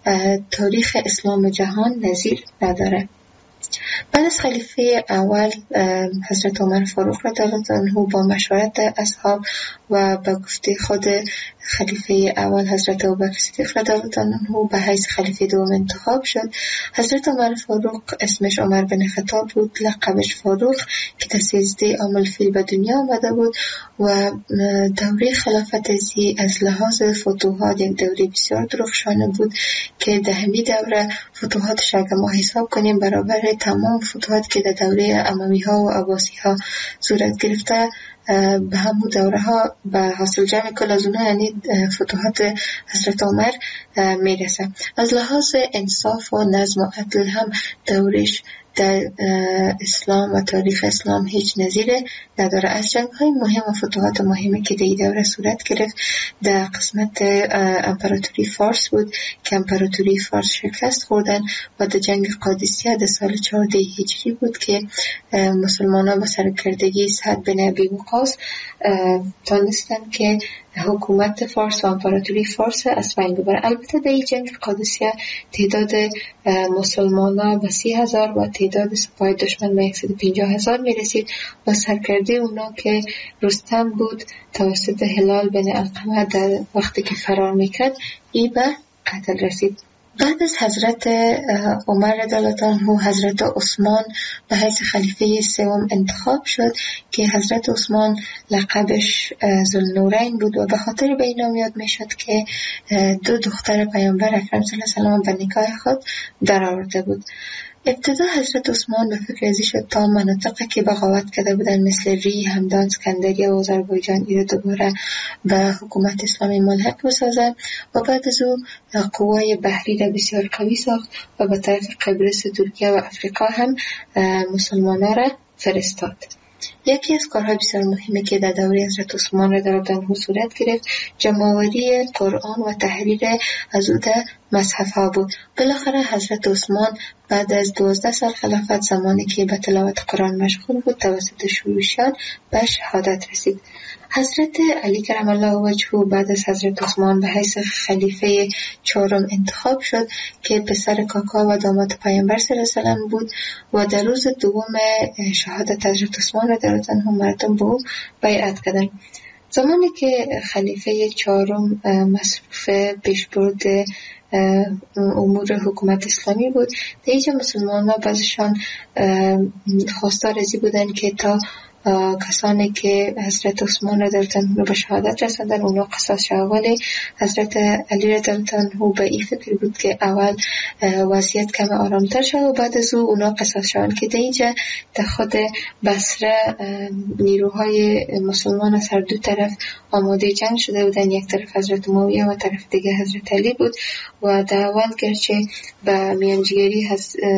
تاریخ اسلام جهان نظیر نداره. بعد از خلیفه اول حضرت عمر فاروق رضی الله عنه با مشورت اصحاب و با گفته خود خلیفه اول حضرت ابوبکر صدیق رضی الله عنه به حیث خلیفه دوم انتخاب شد. حضرت عمر فاروق اسمش عمر بن خطاب بود، لقبش فاروق، که در 13 عام الفیل به دنیا آمده بود و دوره خلافت ازی از لحاظ فتوحات یک دوره بسیار درخشانه بود که در همین دوره فتوحاتش اگر ما حساب کنیم برابر تمام فتوحات که در دوره اموی ها و عباسی ها صورت گرفته به همون دوره ها به حاصل جمع کل از اونها یعنی فتوحات حضرت عمر میرسه. از لحاظ انصاف و نظم و عدل هم دورش در اسلام و تاریخ اسلام هیچ نظیره نداره. از جنگ های مهم و فتوحات مهمی که در دوره صورت گرفت در قسمت امپراتوری فارس بود که امپراتوری فارس شکست خوردن و در جنگ قادسیه در سال 14 هجری بود که مسلمان ها با سرکردگی سعد بن ابی وقاص تانستن که حکومت فارس و امپراتوری فارس از بین ببره. البته در این جنگ قادسیه تعداد مسلمانان به 30,000 و تعداد سپاه دشمن به 150,000 میرسید و سرکرده اونا که رستم بود توسط هلال بن علقمه در وقتی که فرار میکرد ای به قتل رسید. بعد از حضرت عمر رضی الله عنه حضرت عثمان به حیث خلیفه سوم انتخاب شد که حضرت عثمان لقبش ذوالنورین بود و به خاطر به این نام یاد میشد که 2 دختر پیامبر اکرم صلی الله علیه و به نکاح خود درآورده بود. ابتدا حضرت عثمان به فکر ازی شد تا مناطقی که بغاوت کرده بودن مثل ری، همدان، اسکندریه و آذربایجان ایره دوباره به حکومت اسلامی ملحق بسازد و بعد از او قوای بحری را بسیار قوی ساخت و به طرف قبرس، ترکیه و افریقا هم مسلمانان را فرستاد. یکی از کارهای بسیار مهمی که در دوره حضرت عثمان رضی الله عنه صورت گرفت جمع‌آوری قرآن و تحریر از او در مصحف‌ها بود. بالاخره حضرت عثمان بعد از 12 سال خلافت زمانی که به تلاوت قرآن مشغول بود توسط شیوعیان به شهادت رسید. حضرت علی کرم الله وجهه بعد از حضرت عثمان به حیث خلیفه 4 انتخاب شد که پسر کاکا و داماد پیامبر صلی الله علیه و بود و در روز دوم شهادت حضرت عثمان رضی الله عنه مردم به او بیعت کردند. زمانی که خلیفه 4 مصروف پیشبرد امور حکومت اسلامی بود در اینجا مسلمان ها بعضشان خواستار ازی بودن که تا کسانی که حضرت عثمان رضی الله عنه به شهادت رساندن اونا قصاص شود، ولی حضرت علی رضی الله عنه به این فکر بود که اول وضعیت کم آرامتر شد و بعد از اونا قصاص شوند که در اینجا در خود بصره نیروهای مسلمان از هر دو طرف آماده جنگ شده بودن. یک طرف حضرت معاویه و طرف دیگه حضرت علی بود و در اول گرچه به میانجیگری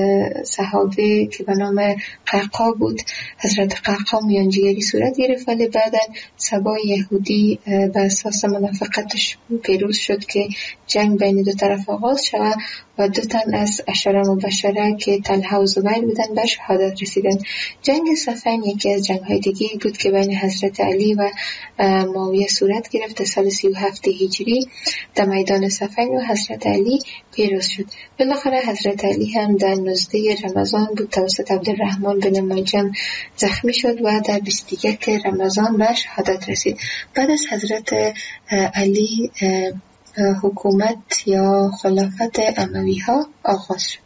صحابه که به نام قعقاع بود حضرت قعقاع میانجیگری صورت گرفت، ولی بعدا سبای یهودی به اساس منافقتش پیروز شد که جنگ بین دو طرف آغاز شد و 2 تن از عشره مبشره که طلحه و زبیر بودن به شهادت رسیدن. جنگ صفین یکی از جنگ‌های دیگه بود که بین حضرت علی و معاویه صورت گرفت. سال 37 هجری در میدان صفین و حضرت علی پیروز شد. بالاخره حضرت علی هم در 19 رمضان بود توسط عبدالرحمن بن ملجم زخمی شد و در 21 رمضان به شهادت رسید. بعد از حضرت علی حکومت یا خلافت اموی ها آغاز شد.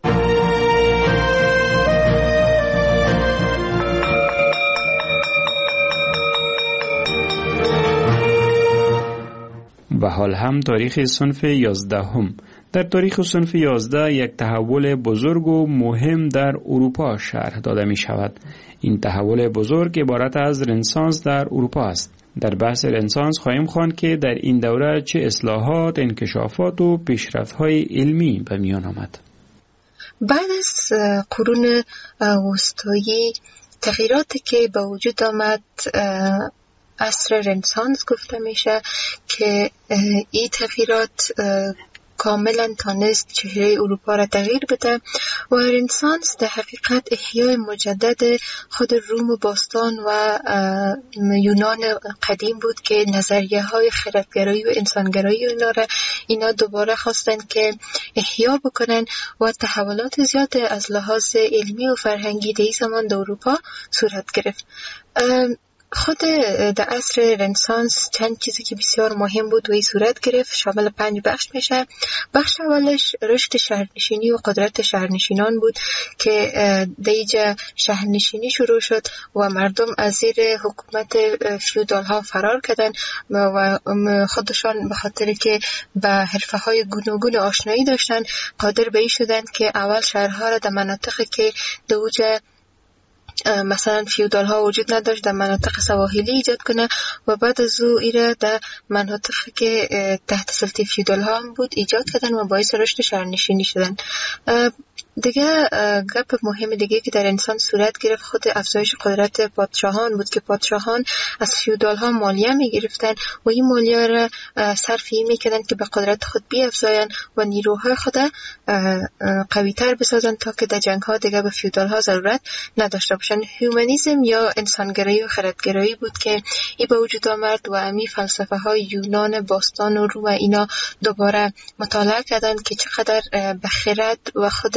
و حال هم تاریخ صنف 11 در تاریخ صنف 11 یک تحول بزرگ و مهم در اروپا شرح داده می شود. این تحول بزرگ عبارت از رنسانس در اروپا است. در بحث رنسانس خواهیم خواند که در این دوره چه اصلاحات، انکشافات و پیشرفت‌های علمی به میان آمد. بعد از قرون وسطایی تغییراتی که به وجود آمد عصر رنسانس گفته میشه که این تغییرات کاملا تانست چهره اروپا را تغییر بده و رنسانس در حقیقت احیای مجدد خود روم و باستان و یونان قدیم بود که نظریه های خردگرایی و انسانگرایی اینا دوباره خواستن که احیا بکنن و تحولات زیاد از لحاظ علمی و فرهنگی در زمان در اروپا صورت گرفت. خود در عصر رنسانس چند چیزی که بسیار مهم بود و این صورت گرفت شامل 5 بخش میشه. بخش اولش رشد شهرنشینی و قدرت شهرنشینان بود که در اینجا شهرنشینی شروع شد و مردم از زیر حکومت فیودال ها فرار کردن و خودشان به خاطر که به حرفه های گوناگون آشنایی داشتن قادر به این شدن که اول شهرها را در مناطقی که در اوج مثلا فیودال ها وجود نداشت در مناطق سواحلی ایجاد کنه و بعد از او ایره در مناطقی که تحت سلطه فیودال ها هم بود ایجاد کردن و باعث رشد شهرنشینی شدن. دیگه گپ مهم دیگه که در انسان صورت گرفت خود افزایش قدرت پادشاهان بود که پادشاهان از فیودال ها مالیه می گرفتن و این مالیه را صرف این می کردن که به قدرت خود بیافزاین و نیروهای خود قوی تر بسازن تا که در جنگ ها دیگه به فیودال ها ضرورت نداشته باشن. هیومانیسم یا انسانگرایی و خردگرایی بود که ای به وجود آمد و امی فلسفه های یونان باستان و روم اینا دوباره مطالعه کردن که چقدر به خرد و خود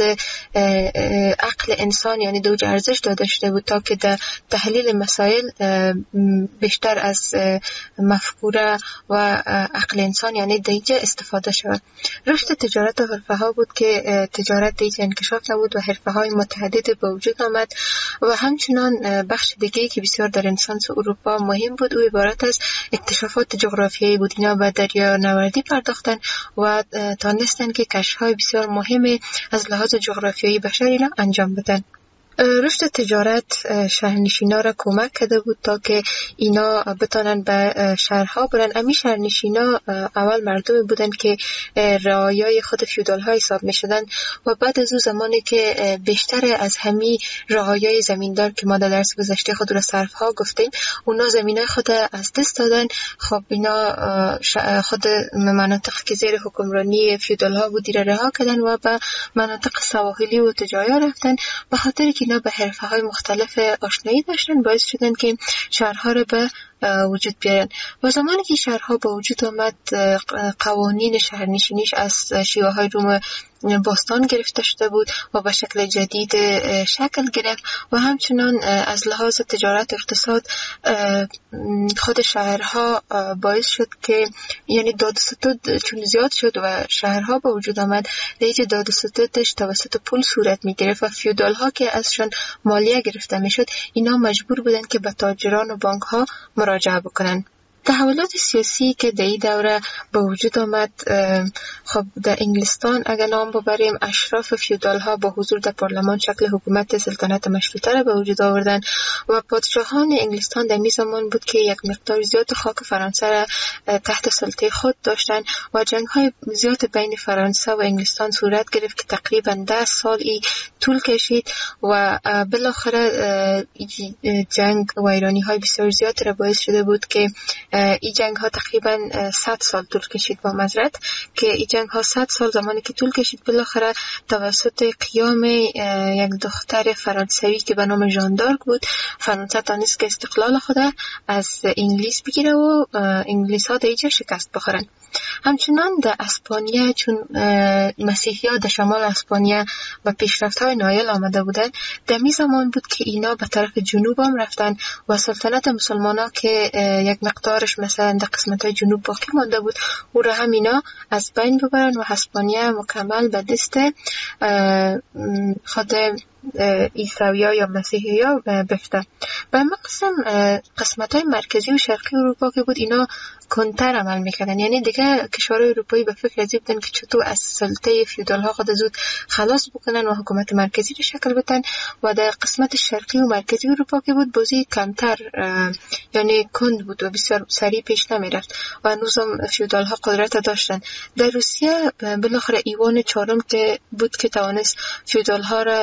عقل انسان یعنی دوج ارزش داده شده بود تا که در تحلیل مسائل بیشتر از مفکوره و عقل انسان یعنی دیجا استفاده شود. رشد تجارت و حرفه ها بود که تجارت دیجا انکشاف نبود و حرفه های متعدد به وجود آمد و همچنان بخش دیگه که بسیار در رنسانس اروپا مهم بود و عبارت از اکتشافات جغرافیایی بود. اینا به دریا نوردی پرداختن و تانستن که کشف‌های بسیار مهم از لحاظ جغرافیایی بشری را انجام بدن. رشد تجارت شهرنشینا را کمک کرده بود تا که اینا بتانن به شهرها برن. امی شهرنشینا اول مردمی بودن که رعایای خود فیودال ها حساب می شدن و بعد از اون زمانی که بیشتر از همی رعایای زمیندار که ما در درس گذشته خود را صرف ها گفتیم اونا زمینای خود از دست دادن. خب اینا خود مناطق که زیر حکمرانی فیودال ها بود را رها کردن و به مناطق سواحلی و تجایا رفتن به خاطر که اینا به حرفه های مختلف آشنایی داشتن باعث شدن که شهرها را به وجود بیارن. و زمانی که شهرها با وجود آمد قوانین شهرنشینیش از شیوه های روم باستان گرفته شده بود و به شکل جدید شکل گرفت و همچنان از لحاظ تجارت و اقتصاد خود شهرها باعث شد که یعنی داد و ستد چون زیاد شد و شهرها با وجود آمد دیگه داد و ستدش توسط پول صورت می گرفت و فیودال ها که ازشان مالیه گرفته می شد اینا مجبور بودن که به تاجران و بانک ها مراجعه بکنن. تحولات سیاسی که در این دوره به وجود آمد خب در انگلستان اگر نام ببریم اشراف فیودال ها با حضور در پارلمان شکل حکومت سلطنت مشروطه را به وجود آوردن و پادشاهان انگلستان در می زمان بود که یک مقدار زیاد خاک فرانسه را تحت سلطه خود داشتن و جنگ های زیاد بین فرانسه و انگلستان صورت گرفت که تقریبا 10 سال طول کشید و بالاخره جنگ و ایرانی های بسیار زیاد را باعث شده بود که این جنگ ها تقریبا 100 سال طول کشید. با معذرت که این جنگ ها 100 سال زمانی که طول کشید بالاخره توسط قیام یک دختر فرانسوی که به نام ژان دارک بود فرانسه تانست که استقلال خود از انگلیس بگیره و انگلیس ها در اینجا شکست بخورن. همچنان در اسپانیا چون مسیحی ها در شمال اسپانیا به پیشرفت های نایل آمده بودن در می زمان بود که اینا به طرف جنوب هم رفتن و سلطنت مسلمان ها که یک مقدارش مثلا در قسمت های جنوب باقی مانده بود او را هم اینا از بین ببرن و اسپانیا مکمل به دست خود عیسوی ها یا مسیحی ها بفته. و مقسم قسمت های مرکزی و شرقی اروپا که بود اینا کنتر عمل میکردن یعنی دیگه کشورهای اروپایی به فکر از بودن که چطور از سلطه فیودال ها خود زود خلاص بکنن و حکومت مرکزی رو شکل بدن و در قسمت شرقی و مرکزی اروپا که بود بازی کمتر یعنی کند بود و بسیار سریع پیش نمیرفت و هنوزم فیودال ها قدرت داشتن. در روسیه بالاخره ایوان چهارم که بود که توانست فیودال ها را سرکوب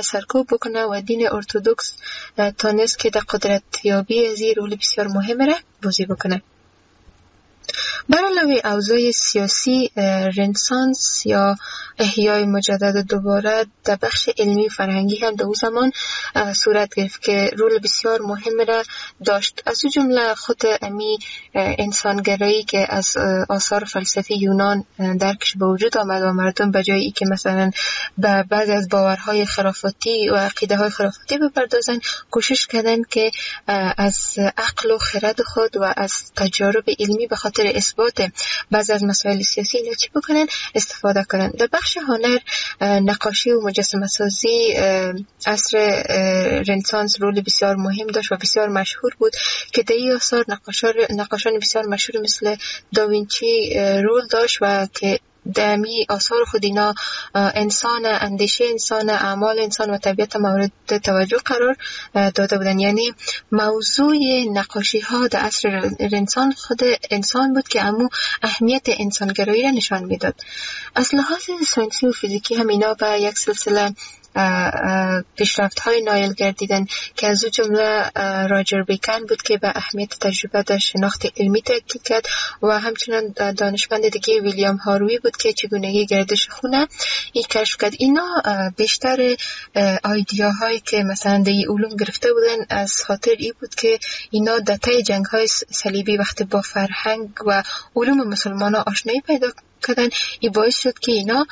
بکنه و دین ارتدوکس تانست که در قدرت یابی از این رول بسیار مهم را بازی بکنه. بر علاوه اوضاع سیاسی، رنسانس یا احیای مجدد دوباره در بخش علمی فرهنگی هم در اون زمان صورت گرفت که رول بسیار مهم را داشت. از اون جمله خود امی انسانگرایی که از آثار فلسفی یونان درکش به وجود آمد و مردم به جای که مثلا به بعضی از باورهای خرافاتی و عقیده های خرافاتی بپردازن، کوشش کردن که از عقل و خرد خود و از تجارب علمی به خاطر اثبات بعضی از مسائل سیاسی اینا چی بکنن؟ استفاده کنن. در بخش هنر، نقاشی و مجسمه سازی عصر رنسانس رول بسیار مهم داشت و بسیار مشهور بود که در این آثار نقاشان بسیار مشهور مثل داوینچی رول داشت و که دمی آثار خود اینا انسان، اندیشه انسان، اعمال انسان و طبیعت مورد توجه قرار داده بودن. یعنی موضوع نقاشی ها در عصر رنسانس خود انسان بود که امو اهمیت انسانگرایی را نشان میداد. از لحاظ ساینسی و فیزیکی هم اینا به یک سلسله پیشرفت های نایل گردیدن که از اون جمله راجر بیکن بود که به اهمیت تجربه در شناخت علمی تاکید کرد و همچنان دانشمند دیگه ویلیام هاروی بود که چگونگی گردش خونه این کشف کرد. اینا بیشتر ایدیاهایی که مثلا در علوم گرفته بودن از خاطر ای بود که اینا در طی جنگ های صلیبی وقتی با فرهنگ و علوم مسلمان ها آشنایی پیدا کردن، این باعث شد که اینا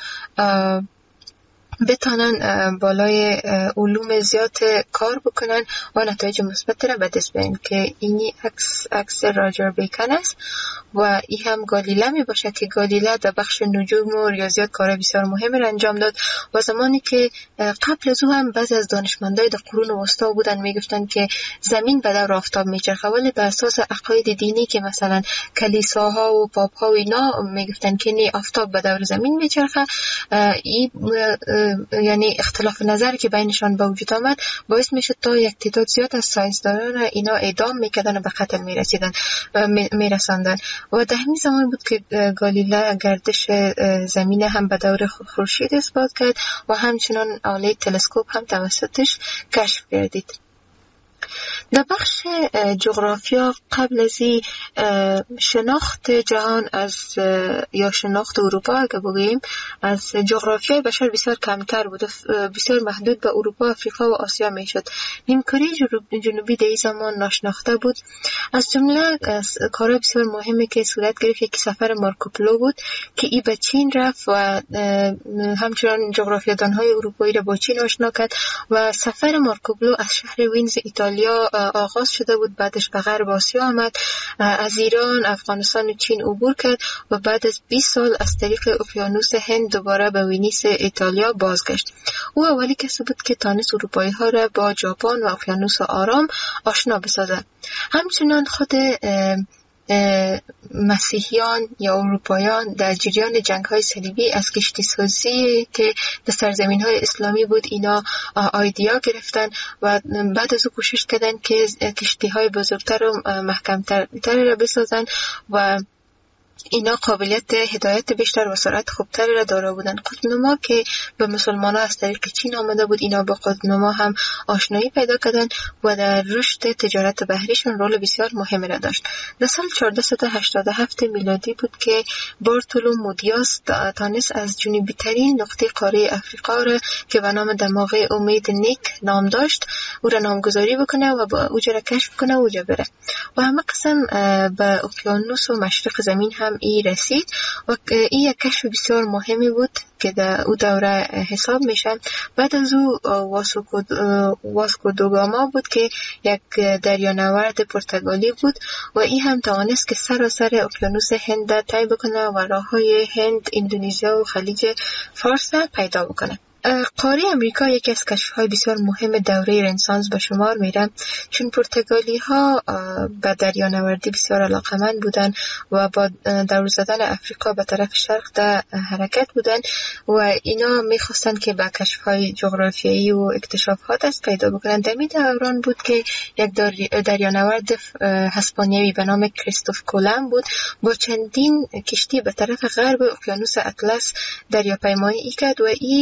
بتانن بالای علوم زیاد کار بکنن و نتایج مثبت را به دست بیارن که اینی عکس راجر بیکن است و این هم گالیله می باشه که گالیله در بخش نجوم و ریاضیات کار بسیار مهم را انجام داد و زمانی که قبل از او هم بعضی از دانشمندای در قرون وسطا بودن میگفتن که زمین به دور آفتاب میچرخه، ولی بر اساس عقاید دینی که مثلا کلیساها و پاپ‌ها و اینا میگفتن که نه، آفتاب به دور زمین میچرخه. این یعنی اختلاف نظر که بینشان به وجود آمد باعث میشد تا یک تعداد زیاد از ساینسدانان اینا اعدام میکردن و به قتل میرساندن و در همین زمان بود که گالیله گردش زمین هم به دور خورشید اثبات کرد و همچنان آله تلسکوپ هم توسطش کشف گردید. در بخش جغرافیا قبل از شناخت جهان از یا شناخت اروپا اگه بگوییم از جغرافیای بشر بسیار کمتر بود، بسیار محدود به اروپا، افریقا و آسیا میشد. نیمکره جنوبی در این زمان ناشناخته بود. از جمله کارهای بسیار مهمی که صورت گرفت یکی سفر مارکوپولو بود که ای به چین رفت و همچنان جغرافیادانهای اروپایی را با چین آشنا کرد و سفر مارکوپولو از شهر وینز ایتالیا آغاز شده بود، بعدش به غرب آسیا آمد، از ایران، افغانستان و چین عبور کرد و بعد از 20 سال از طریق اقیانوس هند دوباره به ونیز ایتالیا بازگشت. او اولی کسی بود که تانست اروپایی ها را با ژاپن و اقیانوس آرام آشنا بسازد. همچنان خود مسیحیان یا اروپایان در جریان جنگ‌های صلیبی از کشتی سازی که در سرزمین‌های اسلامی بود اینا ایده گرفتن و بعد از او کوشش کردن که کشتی‌های بزرگتر و محکم‌تر را بسازن و اینا قابلیت هدایت بیشتر و سرعت خوبتری را دارا بودن. قطب‌نما که به مسلمان‌ها از طریق چین آمده بود، اینا با قطب‌نما هم آشنایی پیدا کردن و در رشد تجارت بحریشون رول بسیار مهم را داشت. در سال 1487 میلادی بود که بارتولومو دیاز تانست از جنوبی ترین نقطه قاره افریقا را که به نام دماغ امید نیک نام داشت او را نامگذاری بکنه و با اوج را کشف کنه و اوجا بره و همه قسم به اقیانوس و مشرق زمین هم ای رسید و این یک کشف بسیار مهمی بود که در او دوره حساب میشه. بعد از او واسکو دوگاما بود که یک دریانورد پرتغالی بود و این هم توانست که سراسر اقیانوس هند طی بکنه و راههای هند، اندونزیا و خلیج فارس پیدا بکنه. قاره امریکا یکی از کشف‌های بسیار مهم دوره رنسانس به شمار میره، چون پرتغالی‌ها به دریانوردی بسیار علاقه‌مند بودن و با دور زدن افریقا به طرف شرق در حرکت بودن و اینا میخواستن که به کشف‌های جغرافیایی و اکتشافات دست پیدا بکنن. در این دوران بود که یک دریانورد اسپانیایی به نام کریستوف کولوم بود با چندین کشتی به طرف غرب اقیانوس اطلس دریاپیمایی کرد و این فکر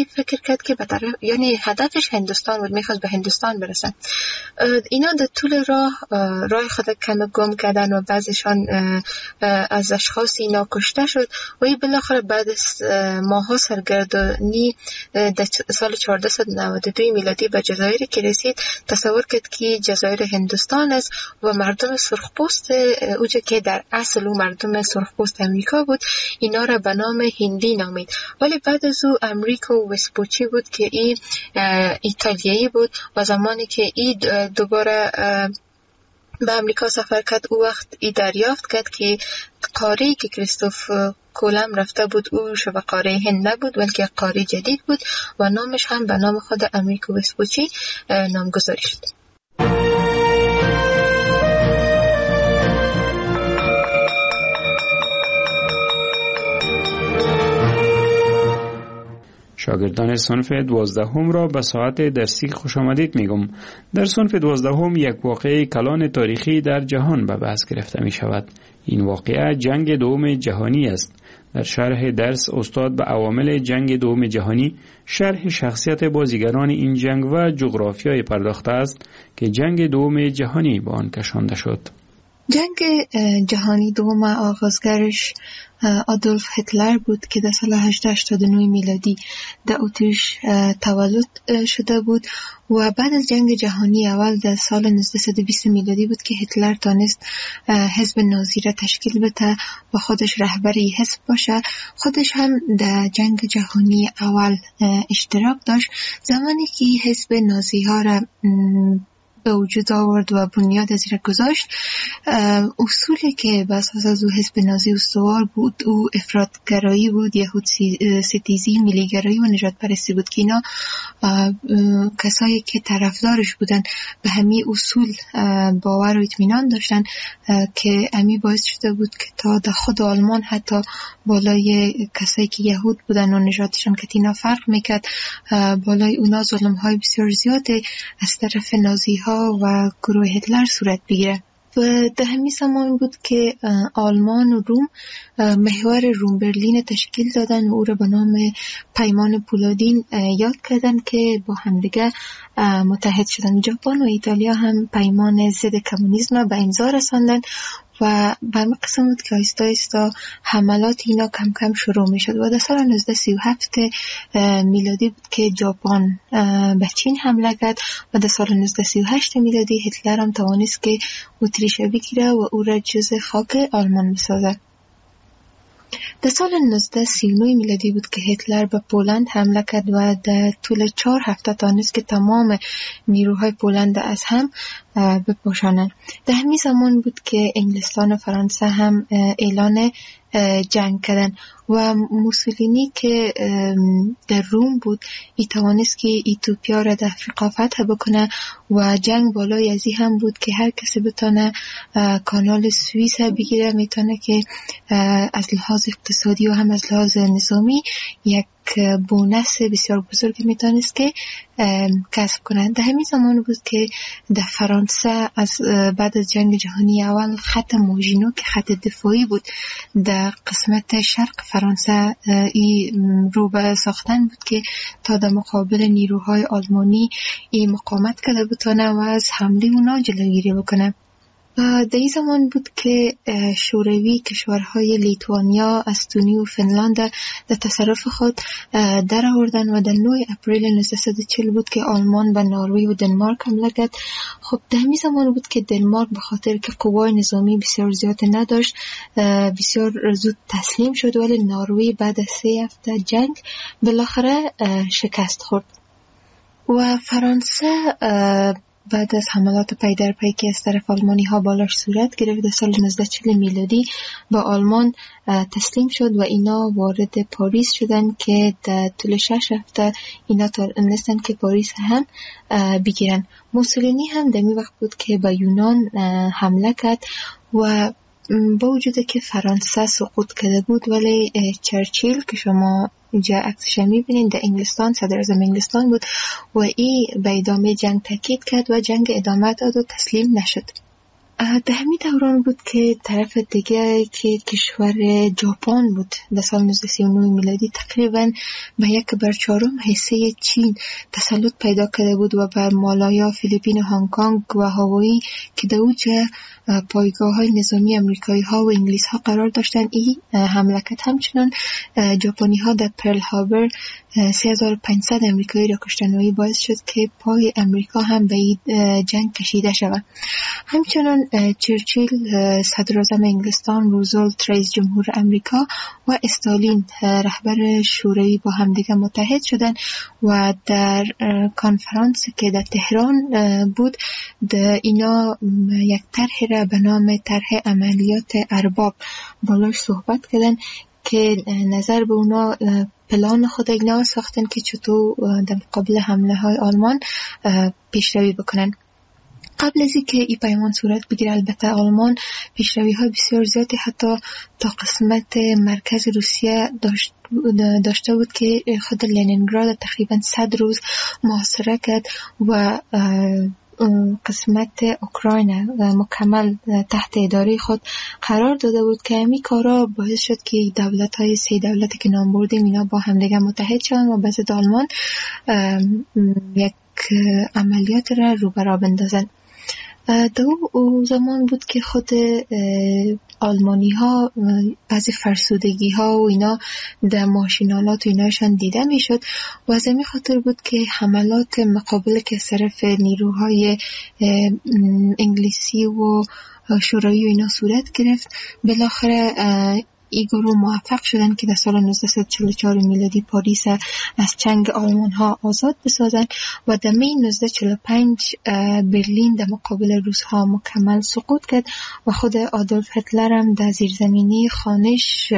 کرد که به طرف، یعنی هدفش هندوستان بود، میخواست به هندوستان برسن. اینا در طول راه خود کم گم کردن و بعضیشان از اشخاص اینا کشته شد و این بالاخره بعد از ماها سرگردانی در سال 1492 میلادی به جزایر که رسید، تصور کرد که جزایر هندوستان است و مردم سرخپوست اوجه که در اصل او مردم سرخپوست امریکا بود، اینا را به نام هندی نامید. ولی بعد از او امریکو وسپوچی بود که این ایتالیایی بود و زمانی که این دوباره به امریکا سفر کرد، او وقت ای دریافت کرد که قاره‌ای که کریستوف کولم رفته بود او شبه قاره هند نبود بلکه قاره جدید بود و نامش هم به نام خود امریکو وسپوچی نامگذاری شد. شاگردان صنف 12 را به ساعت درسی خوش آمدید میگم. در صنف 12 یک واقعه کلان تاریخی در جهان به بحث گرفته می شود. این واقعه جنگ دوم جهانی است. در شرح درس استاد به عوامل جنگ دوم جهانی، شرح شخصیت بازیگران این جنگ و جغرافیای پرداخته است که جنگ دوم جهانی به آن کشانده شد. جنگ جهانی دوم آغازگرش آدولف هیتلر بود که در سال 1889 میلادی در اتریش تولد شده بود و بعد از جنگ جهانی اول در سال 1920 میلادی بود که هیتلر تانست حزب نازی را تشکیل بده و خودش رهبری حزب باشه. خودش هم در جنگ جهانی اول اشتراک داشت. زمانی که حزب نازی ها را به وجود آورد و بنیاد از را گذاشت، اصولی که به اساس از او حزب نازی استوار بود او افراطگرایی بود، یهود ستیزی، ملیگرایی و نجات پرستی بود که اینا کسایی که طرفدارش بودن به همین اصول باور و اطمینان داشتن که امی باعث شده بود که تا در خود آلمان حتی بالای کسایی که یهود بودن و نجاتشان که اینا فرق میکرد، بالای اونا ظلم های بسیار زیاده از طرف نازی ها و گروه هیتلر صورت بگیره. و در همین زمان بود که آلمان و روم محور روم برلین تشکیل دادن و او را به نام پیمان پولادین یاد کردن که با همدیگه متحد شدن. ژاپن و ایتالیا هم پیمان ضد کمونیسم به امضا رساندن و به همین قسم بود که آیستا آیستا حملات اینا کم کم شروع می شد و در سال 1937 میلادی بود که ژاپن به چین حمله کرد و در سال 1938 میلادی هیتلر هم توانست که اتریش بگیره و او را جز خاک آلمان بسازد. در سال 1939 میلادی بود که هیتلر به پولند حمله کرد و در طول 4 هفته تانست که تمام نیروهای پولند از هم بپوشانند. در همین زمان بود که انگلستان و فرانسه هم اعلان جنگ کردن و موسولینی که در روم بود ای توانست که ایتوپیا را در افریقا فتح بکنه و جنگ بالای ازی هم بود که هر کسی بتونه کانال سوئیس بگیره، میتونه که از لحاظ اقتصادی و هم از لحاظ نظامی یک بونس بسیار بزرگی میتونست که کسب کنند. در همین زمان بود که در فرانسه از بعد از جنگ جهانی اول خط موژینو که خط دفاعی بود در قسمت شرق فرانسه رو به ساختن بود که تا در مقابل نیروهای آلمانی مقاومت کرده بتونه و از حمله اونا جلوگیری بکنه. در این زمان بود که شوروی کشورهای لیتوانیا، استونی و فنلاند در تصرف خود در آوردن و در 9 اپریل 1940 بود که آلمان به نروژ و دنمارک حمله کرد. خب در همین زمان بود که دنمارک به خاطر که قوای نظامی بسیار زیاد نداشت بسیار زود تسلیم شد، ولی نروژ بعد از 3 هفته جنگ بالاخره شکست خورد و فرانسه بعد از حملات پی در پی که از طرف آلمانی ها بالاش صورت گرفت در سال 1940 میلادی با آلمان تسلیم شد و اینا وارد پاریس شدن که در طول 6 هفته اینا تونستن که پاریس هم بگیرن. موسولینی هم در می وقت بود که به یونان حمله کرد و با وجود که فرانسه سقوط کرده بود ولی چرچیل که شما اینجا عکسش میبینید در انگلستان صدر اعظم انگلستان بود و این به ادامه جنگ تاکید کرد و جنگ ادامه داد و تسلیم نشد. در همین دوران بود که طرف دیگه که کشور ژاپن بود در سال 1939 میلادی تقریبا به 1/4 حصه چین تسلط پیدا کرده بود و به مالایا، فیلیپین، هنگ کنگ و هاوایی که در اوج پایگاه های نظامی امریکایی ها و انگلیس ها قرار داشتن، این حملکت همچنان ژاپنی ها در پرل هاربر 3500 امریکایی را کشتن و این باعث شد که پای امریکا هم به این جنگ کشیده شود. همچنان چرچیل صدر اعظم انگلستان، روزولت رئیس جمهور امریکا و استالین رهبر شوروی با همدیگه متحد شدند و در کنفرانس که در تهران بود اینا یک طرح را به نام طرح عملیات ارباب بالاش صحبت کردن که نظر به اونا پلان خود اینا ساختن که چطور در مقابل حمله های آلمان پیشروی بکنن. قبل از اینکه این پیمان صورت بگیره البته آلمان پیشروی های بسیار زیادی حتی تا قسمت مرکز روسیه داشته بود که خود لنینگراد تقریبا 100 روز محاصره کرد و قسمت اوکراین مکمل تحت اداره خود قرار داده بود که همین کارا باعث شد که دولت‌های 3 دولتی که نام بردیم اینا با همدیگه متحد شدن و به ضد آلمان یک عملیات را رو برا بندازن. او زمان بود که خود آلمانی ها بعضی فرسودگی ها و اینا در ماشینالات و ایناشان دیده می شد و از این خاطر بود که حملات مقابل که صرف نیروهای انگلیسی و شوروی و اینا صورت گرفت. بالاخره این گروه موفق شدن که در سال 1944 میلادی پاریس از چنگ آلمان ها آزاد بسازن و در می 1945 برلین در مقابل روس ها مکمل سقوط کرد و خود آدولف هیتلر هم در زیرزمینی خانش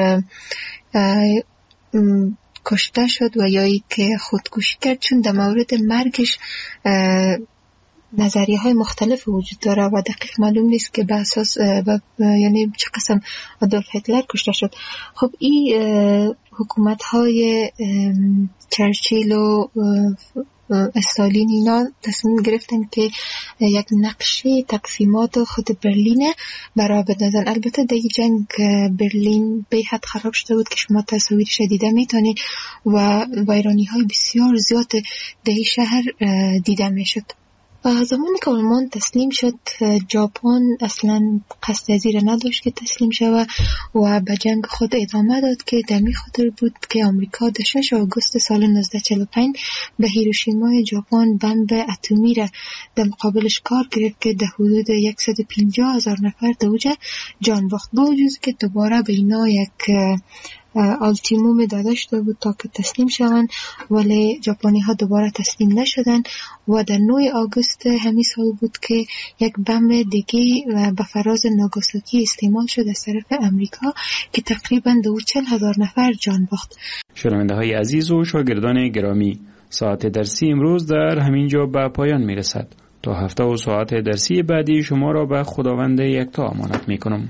کشته شد و یا ای که خودکشی کرد، چون در مورد مرگش نظریه های مختلف وجود داره و دقیق معلوم نیست که به اساس یعنی چه قسم آدولف هیتلر کشته شد. خب این حکومت های چرچیل و استالین اینا تصمیم گرفتن که یک نقشه تقسیمات خود برلین برای بدازن. البته در جنگ برلین به حد خراب شده بود که شما تصاویرش دیده میتونید و ویرانی های بسیار زیاد در شهر دیده میشد. زمانی که آلمان تسلیم شد ژاپن اصلا قصد از این نداشت که تسلیم شود و به جنگ خود ادامه داد که در این خاطر بود که آمریکا در 6 آگوست سال 1945 به هیروشیما ژاپن بمب اتمی را در مقابلش کار گرفت که در حدود 150,000 نفر در اوج جان باخت. با وجود که دوباره به اینا یک آلتیموم داده شده بود تا که تسلیم شوند، ولی ژاپنی ها دوباره تسلیم نشدن و در 9 آگوست همین سال بود که یک بمب دیگه به فراز ناگاساکی استعمال شد از طرف امریکا که تقریبا 40,000 نفر جان باخت. شنونده های عزیز و شاگردان گرامی، ساعت درسی امروز در همینجا به پایان میرسد. تا هفته و ساعت درسی بعدی شما را به خداوند یکتا امانت میکنم.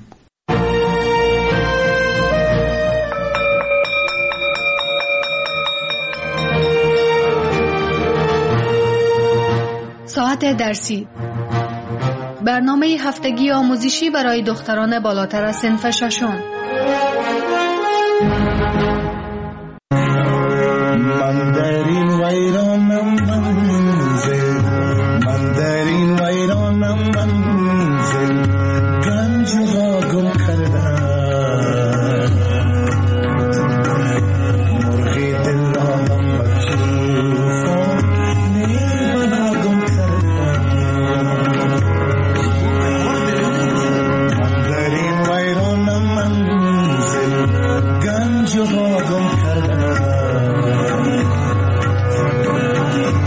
ساعت درسی، برنامه هفتگی آموزشی برای دختران بالاتر از صنف ششم. من در این ویرانم منزل، من در این ویرانم منزل، گنج را گم کردم، مرغی دل را هم بچوفان نیبنا گم کردم. من در این ویرانم منزل، گنج را گم کردم.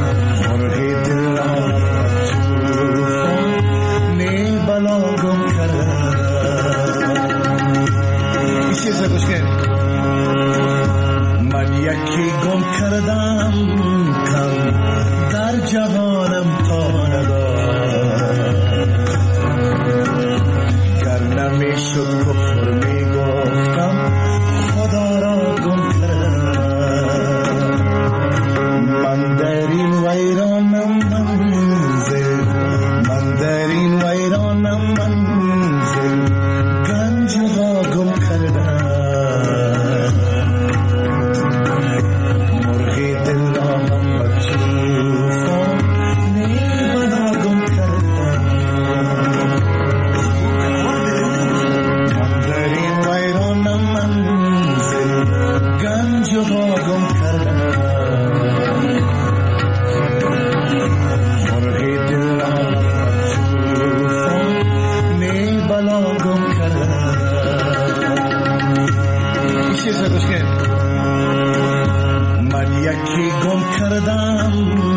بدم